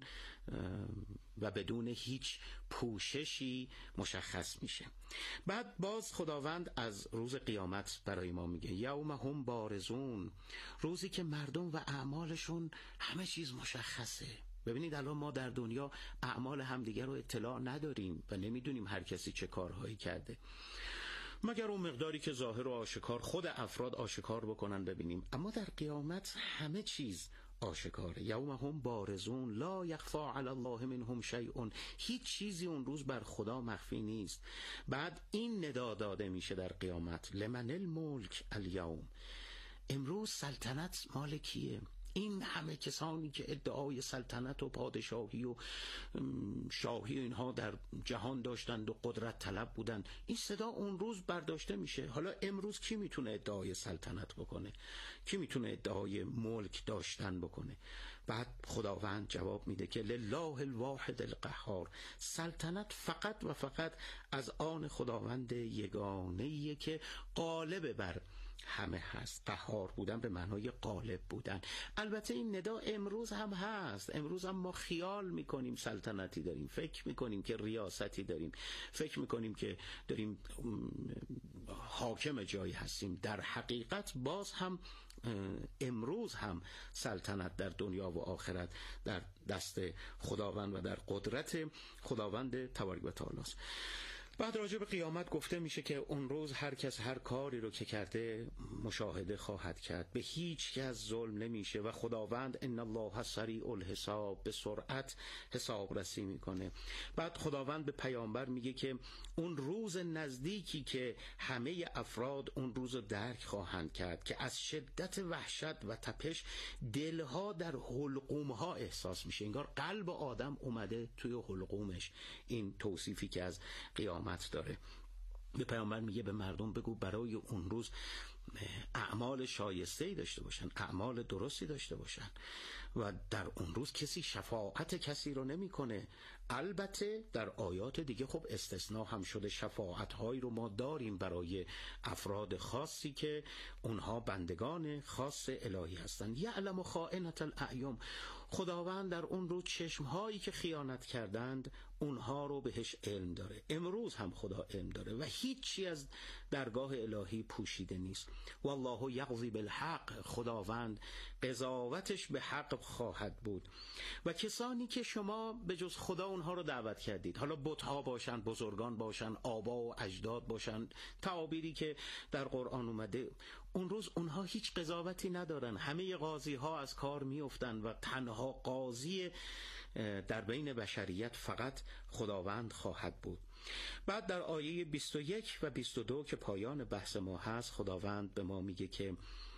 و بدون هیچ پوششی مشخص میشه. بعد باز خداوند از روز قیامت برای ما میگه یوم هم بارزون، روزی که مردم و اعمالشون همه چیز مشخصه. ببینید الان ما در دنیا اعمال همدیگه رو اطلاع نداریم و نمیدونیم هر کسی چه کارهایی کرده، مگر اون مقداری که ظاهر و آشکار خود افراد آشکار بکنن ببینیم. اما در قیامت همه چیز آشکاره. یوم هم بارزون لا یخفی علی الله منهم شیء، هیچ چیزی اون روز بر خدا مخفی نیست. بعد این ندا داده میشه در قیامت لمن الملک الیوم، امروز سلطنت مال کیه؟ این همه کسانی که ادعای سلطنت و پادشاهی و شاهی اینها در جهان داشتند و قدرت طلب بودند، این صدا اون روز برداشته میشه. حالا امروز کی میتونه ادعای سلطنت بکنه؟ کی میتونه ادعای ملک داشتن بکنه؟ بعد خداوند جواب میده که لله الواحد القهار، سلطنت فقط و فقط از آن خداوند یگانه‌ایه که غالب بر همه هست. قهار بودن به معنای غالب بودن. البته این ندا امروز هم هست. امروز هم ما خیال میکنیم سلطنتی داریم، فکر میکنیم که ریاستی داریم، فکر میکنیم که داریم حاکم جایی هستیم. در حقیقت باز هم امروز هم سلطنت در دنیا و آخرت در دست خداوند و در قدرت خداوند تبارک و تعالی است. بعد راجع به قیامت گفته میشه که اون روز هر کس هر کاری رو که کرده مشاهده خواهد کرد، به هیچ کس ظلم نمیشه و خداوند ان الله سریع الحساب، به سرعت حساب رسی میکنه. بعد خداوند به پیامبر میگه که اون روز نزدیکی که همه افراد اون روز رو درک خواهند کرد که از شدت وحشت و تپش دلها در حلقومها احساس میشه، انگار قلب آدم اومده توی حلقومش. این توصیفی که از قیامت داره. به پیامبر میگه به مردم بگو برای اون روز اعمال شایسته‌ای داشته باشن، اعمال درستی داشته باشن و در اون روز کسی شفاعت کسی رو نمیکنه. البته در آیات دیگه خب استثناء هم شده، شفاعت هایی رو ما داریم برای افراد خاصی که اونها بندگان خاص الهی هستن. یعلم خائنة الاعین، خداوند در اون روز چشم هایی که خیانت کردند اونها رو بهش علم داره. امروز هم خدا علم داره و هیچی از درگاه الهی پوشیده نیست. والله یقضی بالحق، خداوند قضاوتش به حق خواهد بود. و کسانی که شما به جز خدا اونها رو دعوت کردید، حالا بت‌ها باشن، بزرگان باشن، آبا و اجداد باشن، تعابیری که در قرآن اومده، اون روز اونها هیچ قضاوتی ندارن. همه قاضی ها از کار میافتن و تنها قاضی در بین بشریت فقط خداوند خواهد بود. بعد در آیه 21 و 22 که پایان بحث ما هست، خداوند به ما میگه که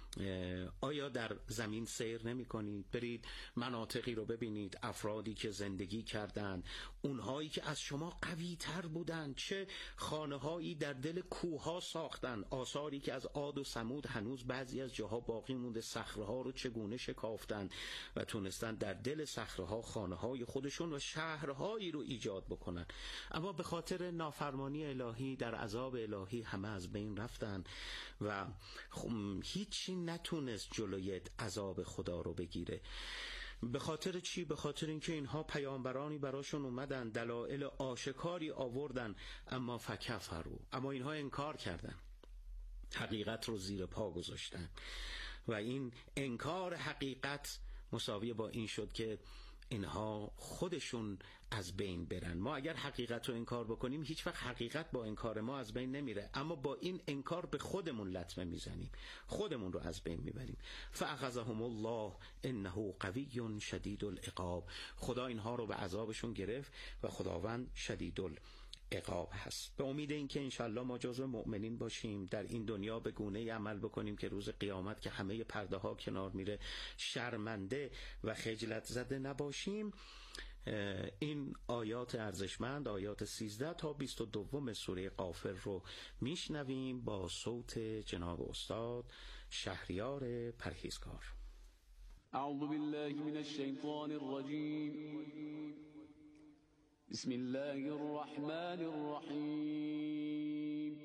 آیا در زمین سیر نمی کنید؟ برید مناطقی رو ببینید، افرادی که زندگی کردند، اونهایی که از شما قوی تر بودند، چه خانه هایی در دل کوه ها ساختند، آثاری که از عاد و ثمود هنوز بعضی از جاها باقی مونده، صخره‌ها رو چگونه شکافتند و تونستن در دل صخره‌ها خانه های خودشون و شهرهایی رو ایجاد بکنن. اما به خاطر نافرمانی الهی در عذاب الهی همه از بین رفتن و هیچی نتونست جلوی عذاب خدا رو بگیره. به خاطر چی؟ به خاطر اینکه اینها پیامبرانی براشون اومدن، دلایل آشکاری آوردن، اما فکفروا، اما اینها انکار کردن، حقیقت رو زیر پا گذاشتن و این انکار حقیقت مساوی با این شد که اینها خودشون از بین برن. ما اگر حقیقت رو انکار بکنیم هیچ وقت حقیقت با انکار ما از بین نمیره، اما با این انکار به خودمون لطمه میزنیم، خودمون رو از بین میبریم. فاخذهم الله انه قوی شدید العقاب. خدا اینها رو به عذابشون گرفت و خداوند شدید عقاب هست. به امید اینکه انشالله ما جزو مؤمنین باشیم، در این دنیا به گونه‌ای عمل بکنیم که روز قیامت که همه پرده ها کنار میره شرمنده و خجلت زده نباشیم. این آیات ارزشمند، آیات 13 تا 22 سوره غافر رو میشنویم با صوت جناب استاد شهریار پرهیزکار. اعوذ بالله من الشیطان الرجیم. بسم الله الرحمن الرحیم.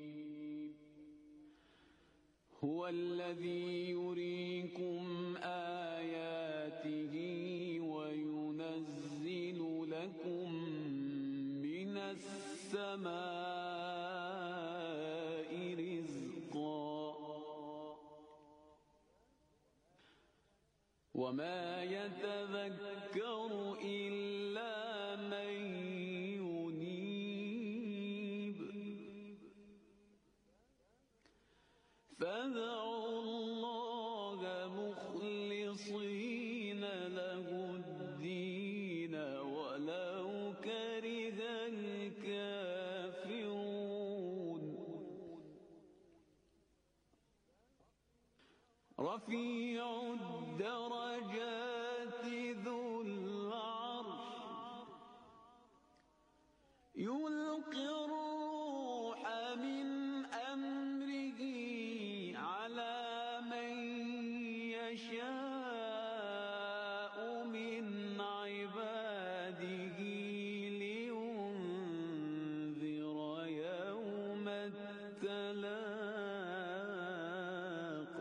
هو الذی یریکم آیاته وینزل لكم من السماء رزقا وما يتذكر إلا من ينيب فادعوا الله مخلصين له الدين ولو كره الكافرون رفيع الدرجات ذو العرش يلقي الروح من أمره على من يشاء من عباده لينذر يوم التلاق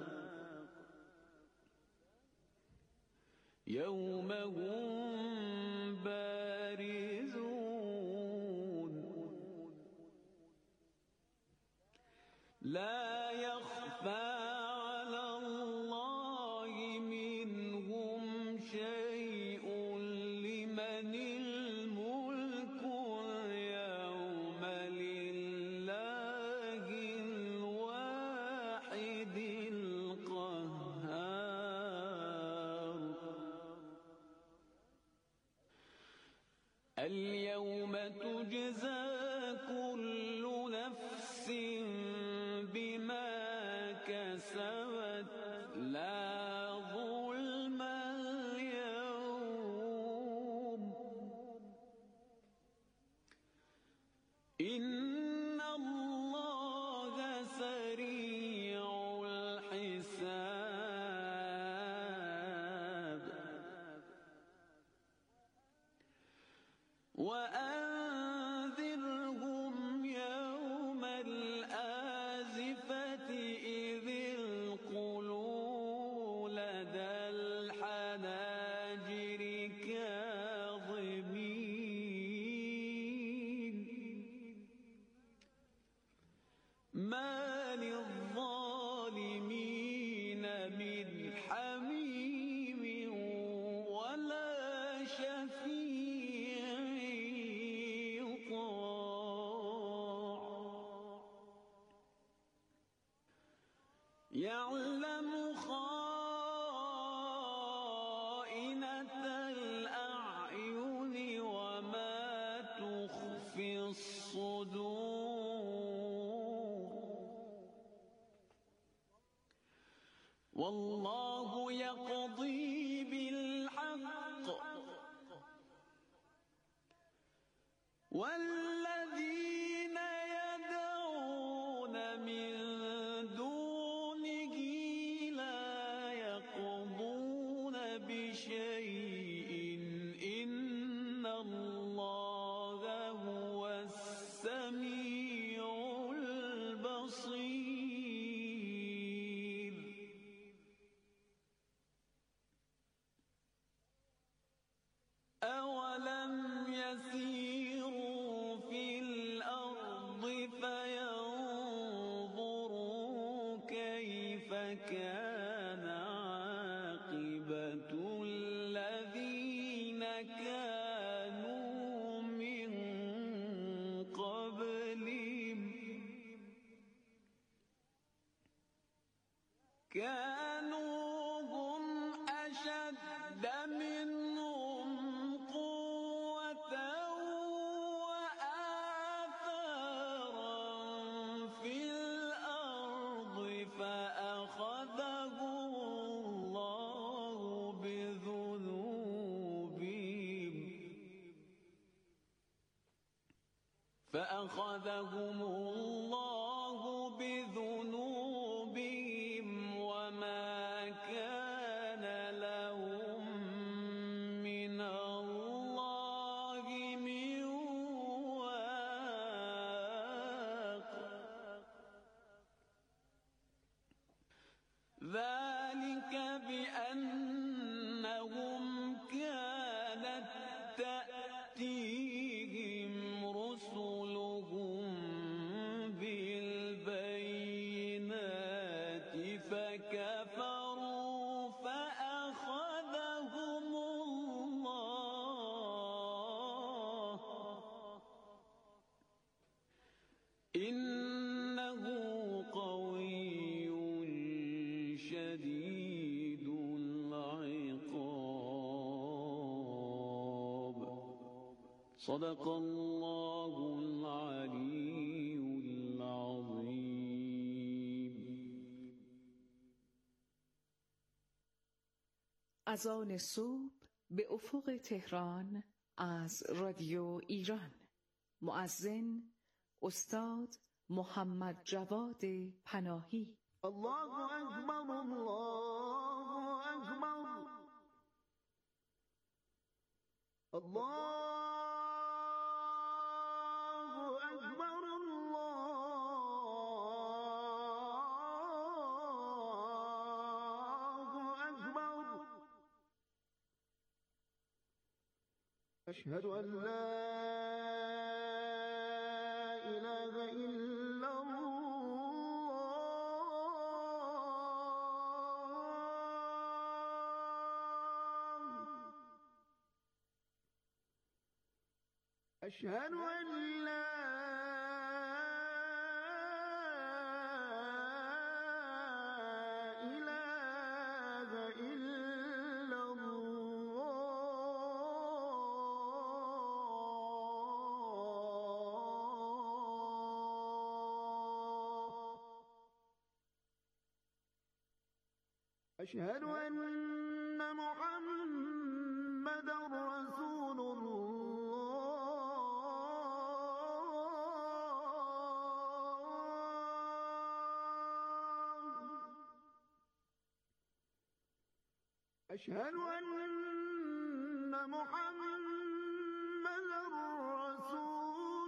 يوم هم بارزون لا يخفى على الله منهم شيء لمن الملك اليوم لله الواحد القهار اليوم تجزى كل نفس بما كسبت لا ظلم اليوم إن الله سريع الحساب وأنذرهم يوم الآزفة إذ القلوب لدى الحناجر كاظمين ما للظالمين من حميم ولا شفيع يطاع يعلم خائنة الأعين وما تخفي الصدور والله يقضي بالحق والذين يدعون من دونه لا يقضون بشيء إن الله هو السميع البصير أولم يسيروا في الأرض فينظروا كيف كان عاقبة الذين كانوا من قبلهم كانوا هم أشد منهم قوة وآثارا في الأرض فأخذهم الله بذنوبهم وما كان لهم من الله من واق ذلك بأنهم كانت تأتيهم رسلهم بالبينات فكفروا فأخذهم الله إنه قوي شديد العقاب صدق الله العلي العظيم. اذان صبح به افق تهران از رادیو ایران. مؤذن استاد محمد جواد پناهی. الله اکبر الله اکبر الله اکبر الله اکبر اشهد ان لا اله الا أشهد أن لا إله إلا الله أشهد أن محمدا رسول أشهد أن محمدا رسول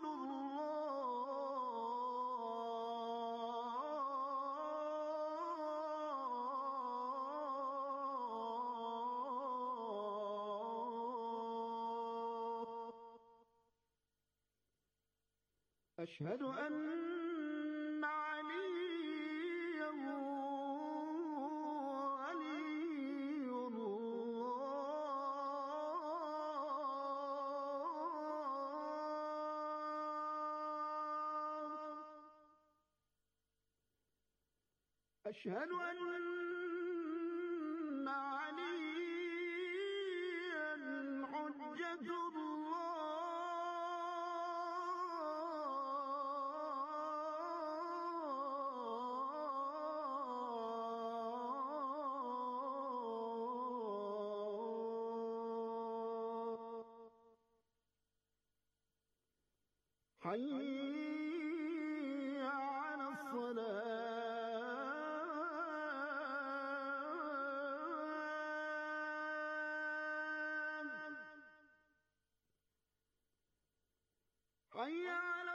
الله أشهد أن عليا أشهد أن عليا حجة الله حي على الصلاة حي على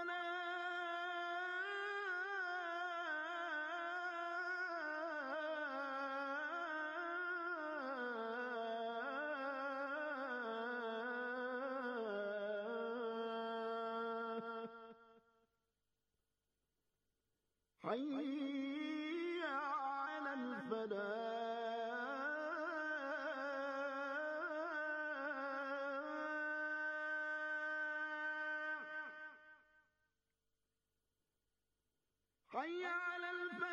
حي على الفلاح حي على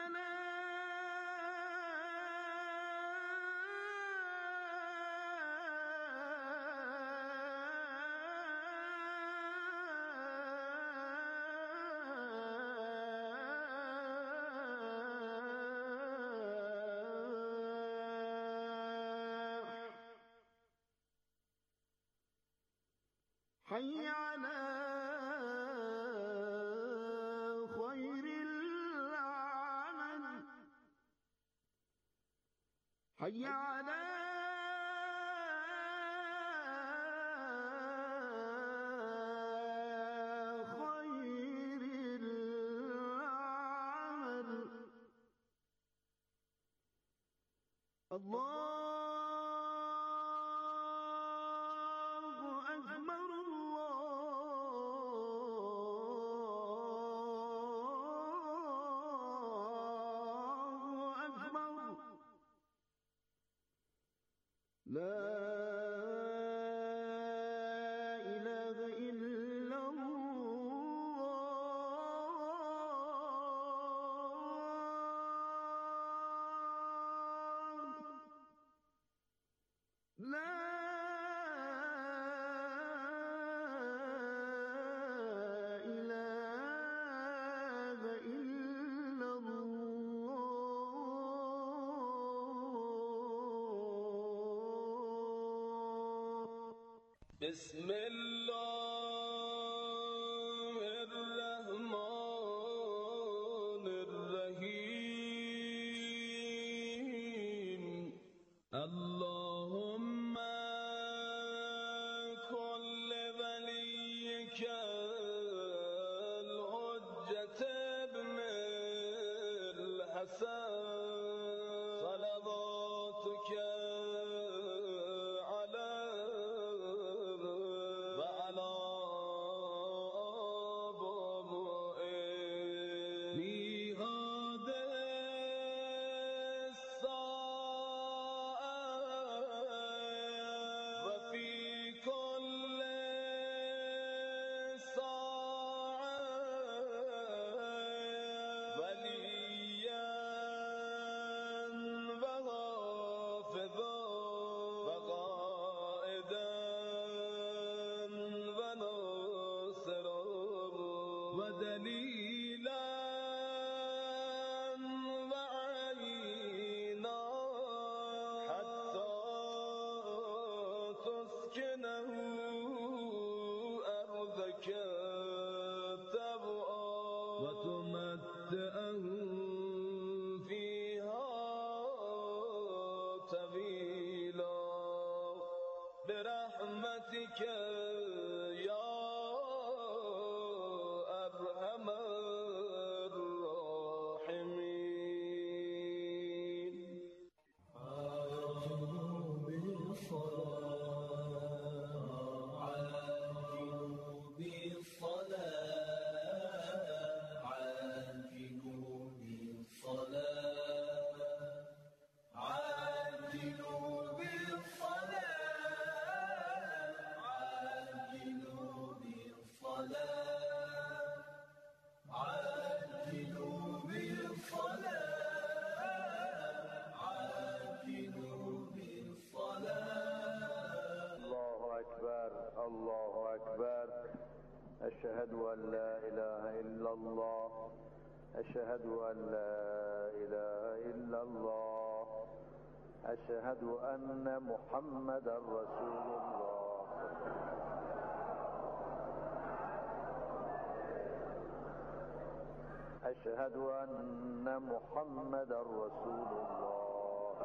حي على خير العمل حي على خير العمل الله أكبر الله أكبر لا إله إلا الله لا إله إلا الله بسم الله الرحمن الرحيم اللهم كل وليك الحجة ابن الحسن صلواتك عليه وعلى آبائه ميعاد الساعة وفي كل ساعة وليا وحافظا وقائدا وناصرا ودليلا وعينا حتى تسكنه أرضك تبعا وتمتعه فيها طويلا برحمتك يا أرحم الراحمين جنوب الصلاة على جنوب الصلاة على جنوب الصلاة على جنوب الصلاة على جنوب الصلاة على جنوب الصلاة على جنوب الصلاة الله أكبر الله أكبر أشهد أن لا إله إلا الله أشهد أن لا إله إلا الله أشهد أن محمدا رسول الله أشهد أن محمد رسول الله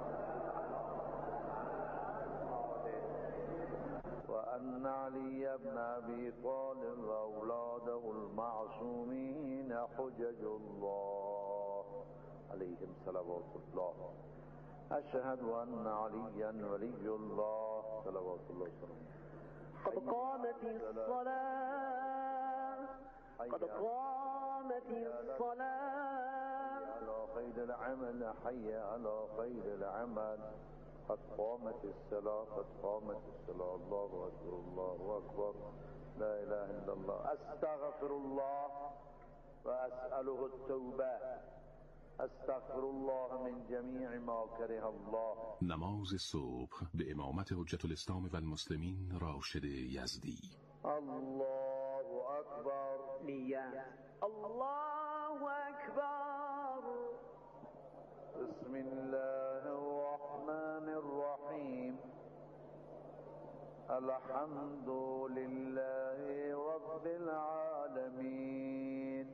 وأن علي بن أبي طالب وأولاده المعصومين حجج الله عليهم صلوات الله. أشهد أن عليا ولي الله صلوات الله وسلامه. قد قامت الصلاة قد قامت الصلاة على خير العمل حي على خير العمل. قد قامت الصلاة قد قامت الصلاة. الله أكبر الله أكبر لا إله إلا الله. أستغفر الله وأسأله التوبة. استغفر الله من جمیع ما کره الله. نماز صبح به امامت حجت الاسلام و المسلمین راشد یزدی. الله اکبر. نیت. الله اکبر. بسم الله الرحمن الرحیم. الحمد لله رب العالمين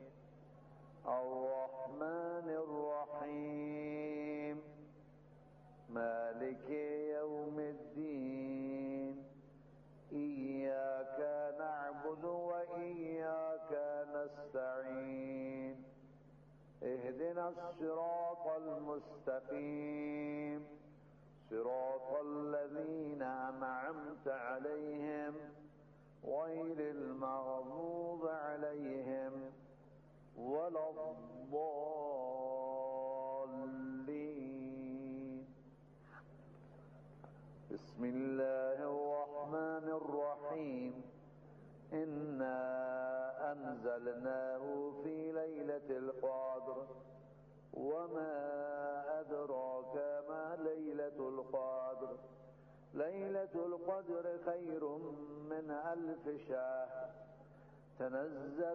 الرحمن الرحيم مالك يوم الدين إياك نعبد وإياك نستعين اهدنا الصراط المستقيم صراط الذين أنعمت عليهم غير المغضوب عليهم ولا الضالين. بسم الله الرحمن الرحيم. إنا أنزلناه في ليلة القدر وما أدراك ما ليلة القدر. ليلة القدر خير من 1000 شهر. تنزل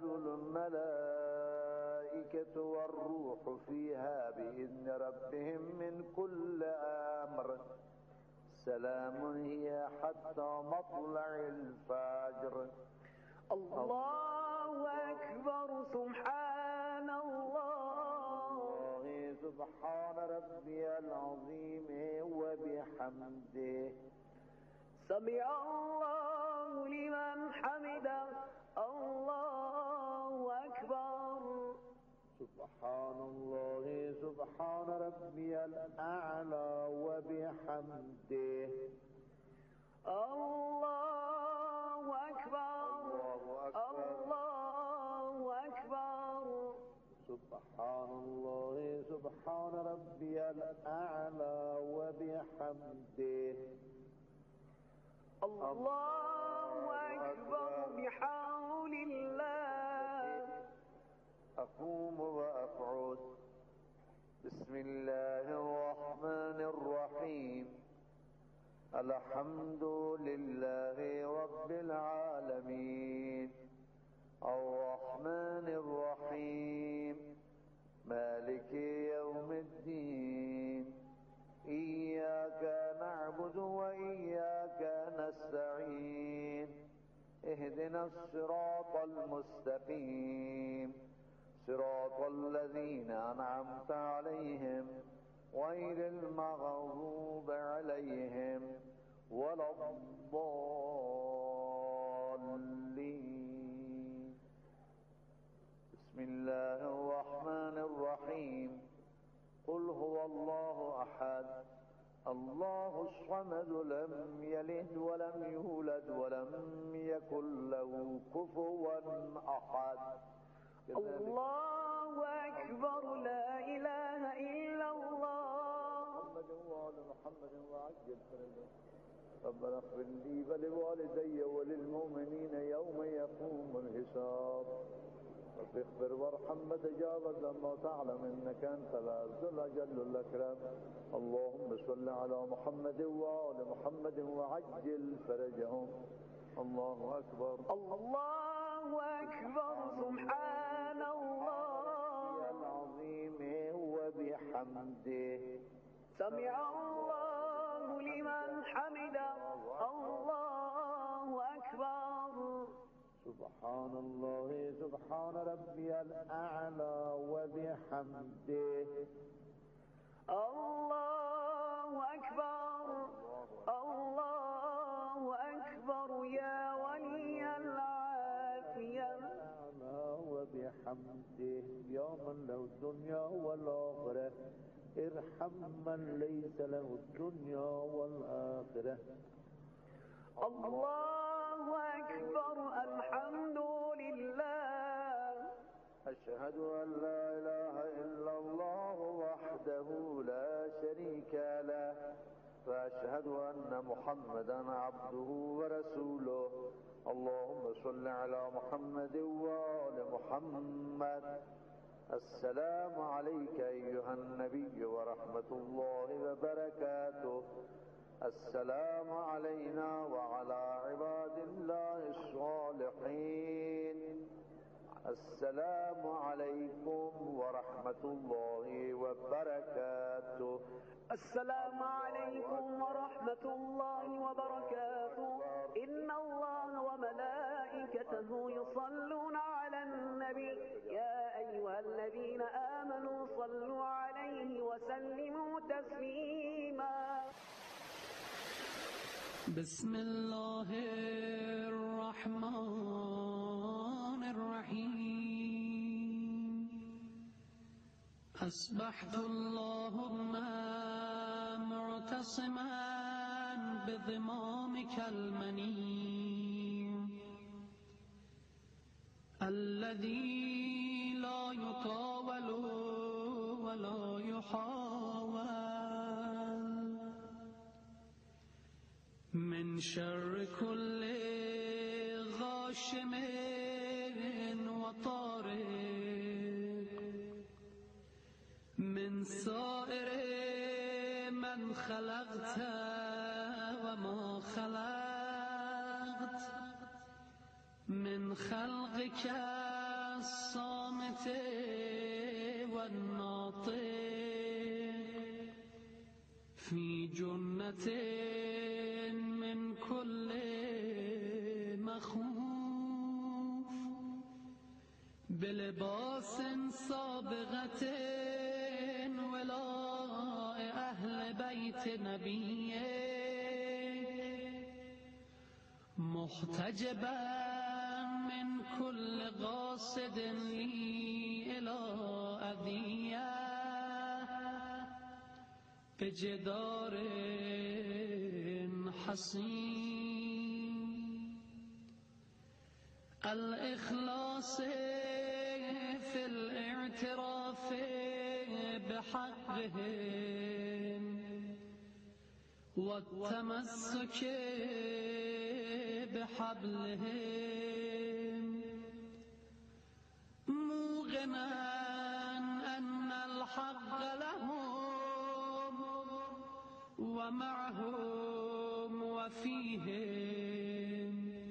الملائكة والروح فيها بإذن ربهم من كل أمر. سلام هي حتى مطلع الفجر. الله أكبر. سبحان الله. سبحان ربي العظيم وبحمده. سمع الله لمن حمده. الله أكبر. سبحان الله سبحان ربي الأعلى وبحمده. الله أكبر. الله أكبر. سبحان الله سبحان ربي الأعلى وبحمده. الله أكبر بحول الله. أقوم وأقعد. بسم الله الرحمن الرحيم. الحمد لله رب العالمين الرحمن الرحيم مالك يوم الدين إياك نعبد وإياك نستعين اهدنا الصراط المستقيم صراط الذين أنعمت عليهم غير المغضوب عليهم ولا الضالين. بسم الله الرحمن الرحيم. قل هو الله أحد الله الصمد لم يلد ولم يولد ولم يكن له كفوا أحد. الله أكبر. لا إله إلا الله. محمد وآل محمد وعجل فرجه. ربنا اغفر لي ولوالدي وللمؤمنين يوم يقوم الحساب. رب اغفر وارحم وتجاوز عما تعلم انك انت العز الجل الاكرم. اللهم صل على محمد وآل محمد وعجل فرجهم. الله أكبر. الله أكبر. سبحان الله العظيم وبحمده. سمع الله لمن حمده. الله أكبر. سبحان الله سبحان ربي الأعلى وبحمده الله أكبر الله أكبر يا ولي العافية وبحمده يا من له الدنيا والآخرة ارحم من ليس له الدنيا والآخرة الله أكبر الحمد لله أشهد أن لا إله إلا الله وحده لا شريك له وأشهد أن محمدا عبده ورسوله اللهم صل على محمد وآل محمد السلام عليك أيها النبي ورحمة الله وبركاته السلام علينا وعلى عباد الله الصالحين السلام عليكم ورحمة الله وبركاته السلام عليكم ورحمة الله وبركاته إن الله وملائكته يصلون على النبي يا أيها الذين آمنوا صلوا عليه وسلموا تسليما بسم الله الرحمن الرحيم أصبحت اللهم معتصما بضمامك المنيع الذي لا يطاول ولا يحاول من شر كل غاشم وطارق من سائر من خلقت وما خلقت من خلقك الصامت والناطق في جنة من كل مخوف بلباس سابغة ولاء أهل بيت نبيه محتجبا من كل قاصد لي إلى أذية بجدار حصين الإخلاص في الاعتراف بحقهم والتمسك بحبلهم موقنا أن الحق لهم ومعهم وفيهم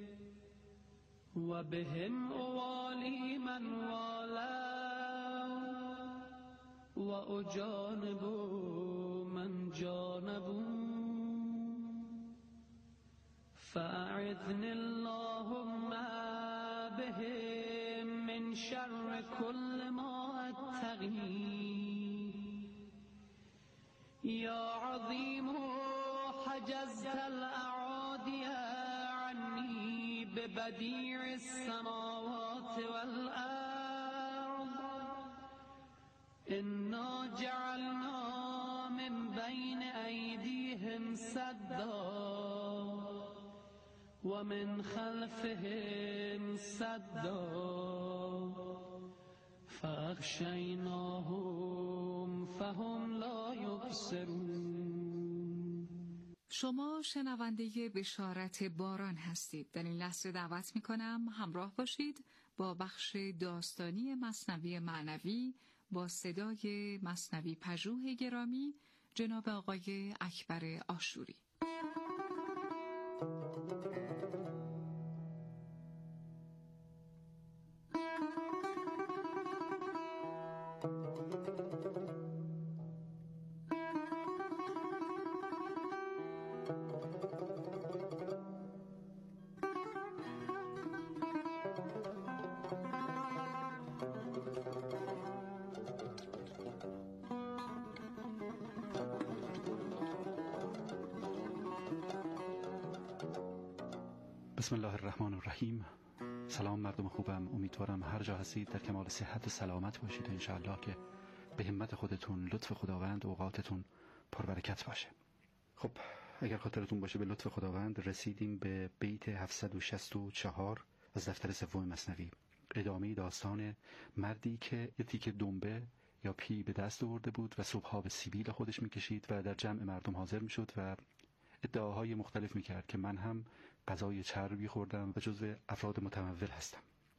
وبهم أوالي من والوا وأجانب من جانبوا فأعذني اللهم بهم من شر كل ما أتقي يا عظيم حجزت الأعادي عني ببديع السماوات والأرض إنا جعلنا من بين أيديهم سدا ومن خلفهم سدا فأغشيناهم فهم لا يبصرون. شما شنونده بشارت باران هستید. در این لحظه دعوت می‌کنم همراه باشید با بخش داستانی مثنوی معنوی با صدای مثنوی پژوه گرامی جناب آقای اکبر آشوری. بسم الله الرحمن الرحیم. سلام مردم خوبم، امیدوارم هر جا هستید در کمال صحت و سلامت باشید و انشاءالله که به همت خودتون لطف خداوند اوقاتتون پربرکت باشه. خب اگر خاطرتون باشه به لطف خداوند رسیدیم به بیت 764 از دفتر سوم مثنوی، ادامه داستان مردی که یه تیکه دنبه یا پی به دست آورده بود و صبحها به سیبیل خودش میکشید و در جمع مردم حاضر میشد و ادعاهای مختلف میکرد که من هم غذای چربی خوردم و جزو افراد متمول هستم.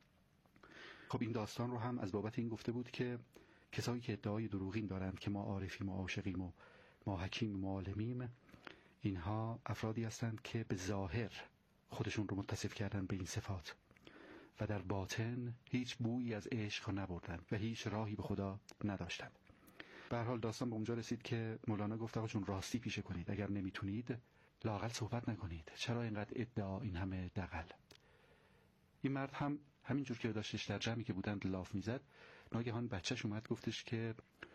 خب این داستان رو هم از بابت این گفته بود که کسایی که ادعای دروغین دارند که ما عارفیم و عاشقیم و ما حکیم و عالمیم، اینها افرادی هستند که به ظاهر خودشون رو متصف کردن به این صفات و در باطن هیچ بویی از عشق نبردن و هیچ راهی به خدا نداشتن. به هر حال داستان به اونجا رسید که مولانا گفت آقا چون راستی پیشه کنید، اگر نمیتونید لااقل صحبت نکنید، چرا اینقدر ادعا، این همه دغل. این مرد هم همینجور که داشتش در جمعی که بودند لاف میزد، ناگهان بچهش اومد گفتش که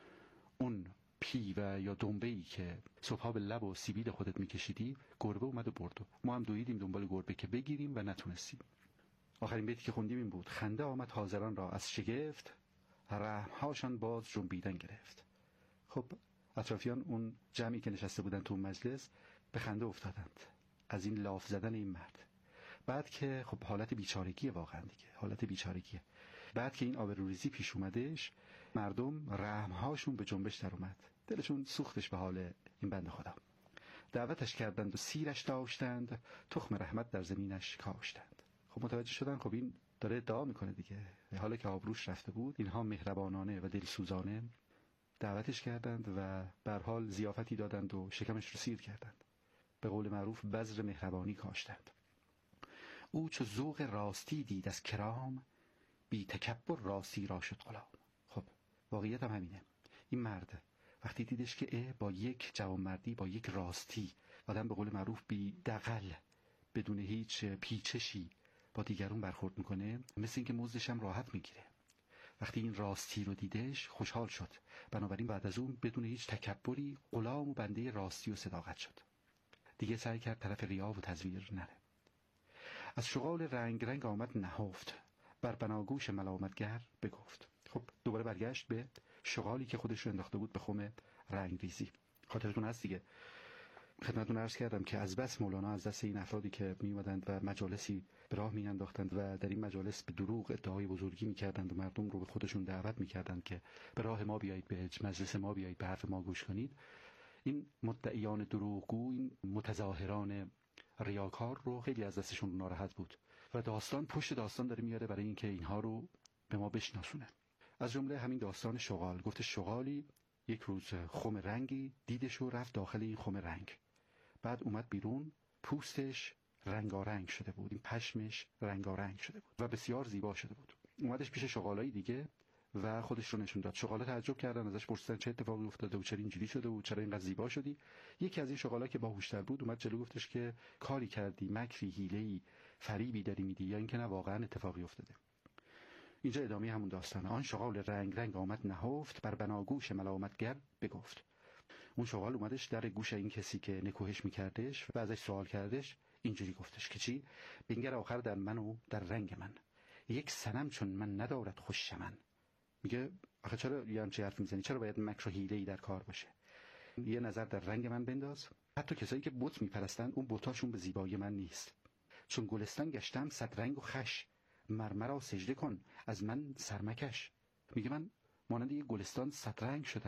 اون پی و یا دنبه‌ای که صبحا به لب و سیبیل خودت میکشیدی گربه اومد و برد، ما هم دویدیم دنبال گربه که بگیریم و نتونستیم. آخرین بیتی که خوندیم این بود: خنده آمد حاضران را از شگفت، رحمهاشان باز جنبیدن گرفت. خب اطرافیان اون جمعی که نشسته بودن تو مجلس به خنده افتادند از این لاف زدن این مرد. بعد که خب حالت بیچارگی، واقعا دیگه حالت بیچارگیه، بعد که این آبروریزی پیش اومدش، مردم رحمهاشون به جنبش در اومد، دلشون سوختش به حال این بنده خدا. دعوتش کردند و سیرش داشتند، تخم رحمت در زمینش کاشتند. خب متوجه شدن خب این داره ادعا میکنه دیگه، حالا که آبروش رفته بود، اینها مهربانانه و دلسوزانه دعوتش کردند و به هر حال ضیافتی دادند و شکمش رو سیر کردند، به قول معروف بذر مهربانی کاشتند. او چو ذوق راستی دید از کرام، بی تکبر راستی را شد غلام. خب واقعیت هم همینه. این مرد وقتی دیدش که با یک جوانمردی، با یک راستی، آدم به قول معروف بی دغل، بدون هیچ پیچشی با دیگرون برخورد میکنه، مثل اینکه مزدش هم راحت میگیره. وقتی این راستی رو دیدش خوشحال شد، بنابراین بعد از اون بدون هیچ تکبری غلام و بنده راستی و صداقت شد. دیگه سعی کرد طرف ریا و تزویر نره. از شغال رنگ رنگ آمد نهفت، بر بناگوش ملامتگر بگفت. خب دوباره برگشت به شغالی که خودش رو انداخته بود به خم رنگ ریزی. خاطرتون هست دیگه، خدمتتون عرض کردم که از بس مولانا از دست این افرادی که می اومدند و مجالسی به راه می انداختند و در این مجالس به دروغ ادعای بزرگی می کردند و مردم رو به خودشون دعوت می کردند که به راه ما بیایید، به مجلس ما بیایید، به حرف ما گوش کنید. این مدعیان دروغگو، این متظاهران ریاکار رو خیلی از دستشون ناراحت بود و داستان پشت داستان داره میاره برای اینکه اینها رو به ما بشناسونه. از جمله همین داستان شغال. گفته شغالی یک روز خم رنگی دیدش و رفت داخل این خم رنگ. بعد اومد بیرون، پوستش رنگارنگ شده بود، این پشمش رنگارنگ شده بود و بسیار زیبا شده بود. اومدش پیش شغالای دیگه و خودش رو نشون داد. شغالا تعجب کردن، ازش پرسیدن چه اتفاقی افتاده و چرا اینجوری شده و چرا اینقدر زیبا شدی. یکی از این شغالا که باهوشتر بود اومد جلو گفتش که کاری کردی، مکری، حیله‌ای، فریبی داری میدی یا اینکه نه واقعا اتفاقی افتاده. اینجا ادامه همون داستانه. آن شغال رنگ رنگ آمد نهفت، بر بناگوش ملامتگر بگفت. اون شغال اومدش در گوش این کسی که نکوهش میکردش و ازش سوال کردش، اینجوری گفتش که چی؟ بنگر آخر در من و در رنگ من، یک صنم چون من ندارد خوش من. میگه آخه چرا یه همچین حرف میزنی؟ چرا باید مکر و حیله‌ای در کار باشه؟ یه نظر در رنگ من بنداز. حتی کسایی که بت میپرستن اون بتاشون به زیبایی من نیست. چون گلستان گشتم صد رنگ و خش، مرمرا سجده کن از من سرمکش. میگه من مانند یه گلستان صد رنگ شدم،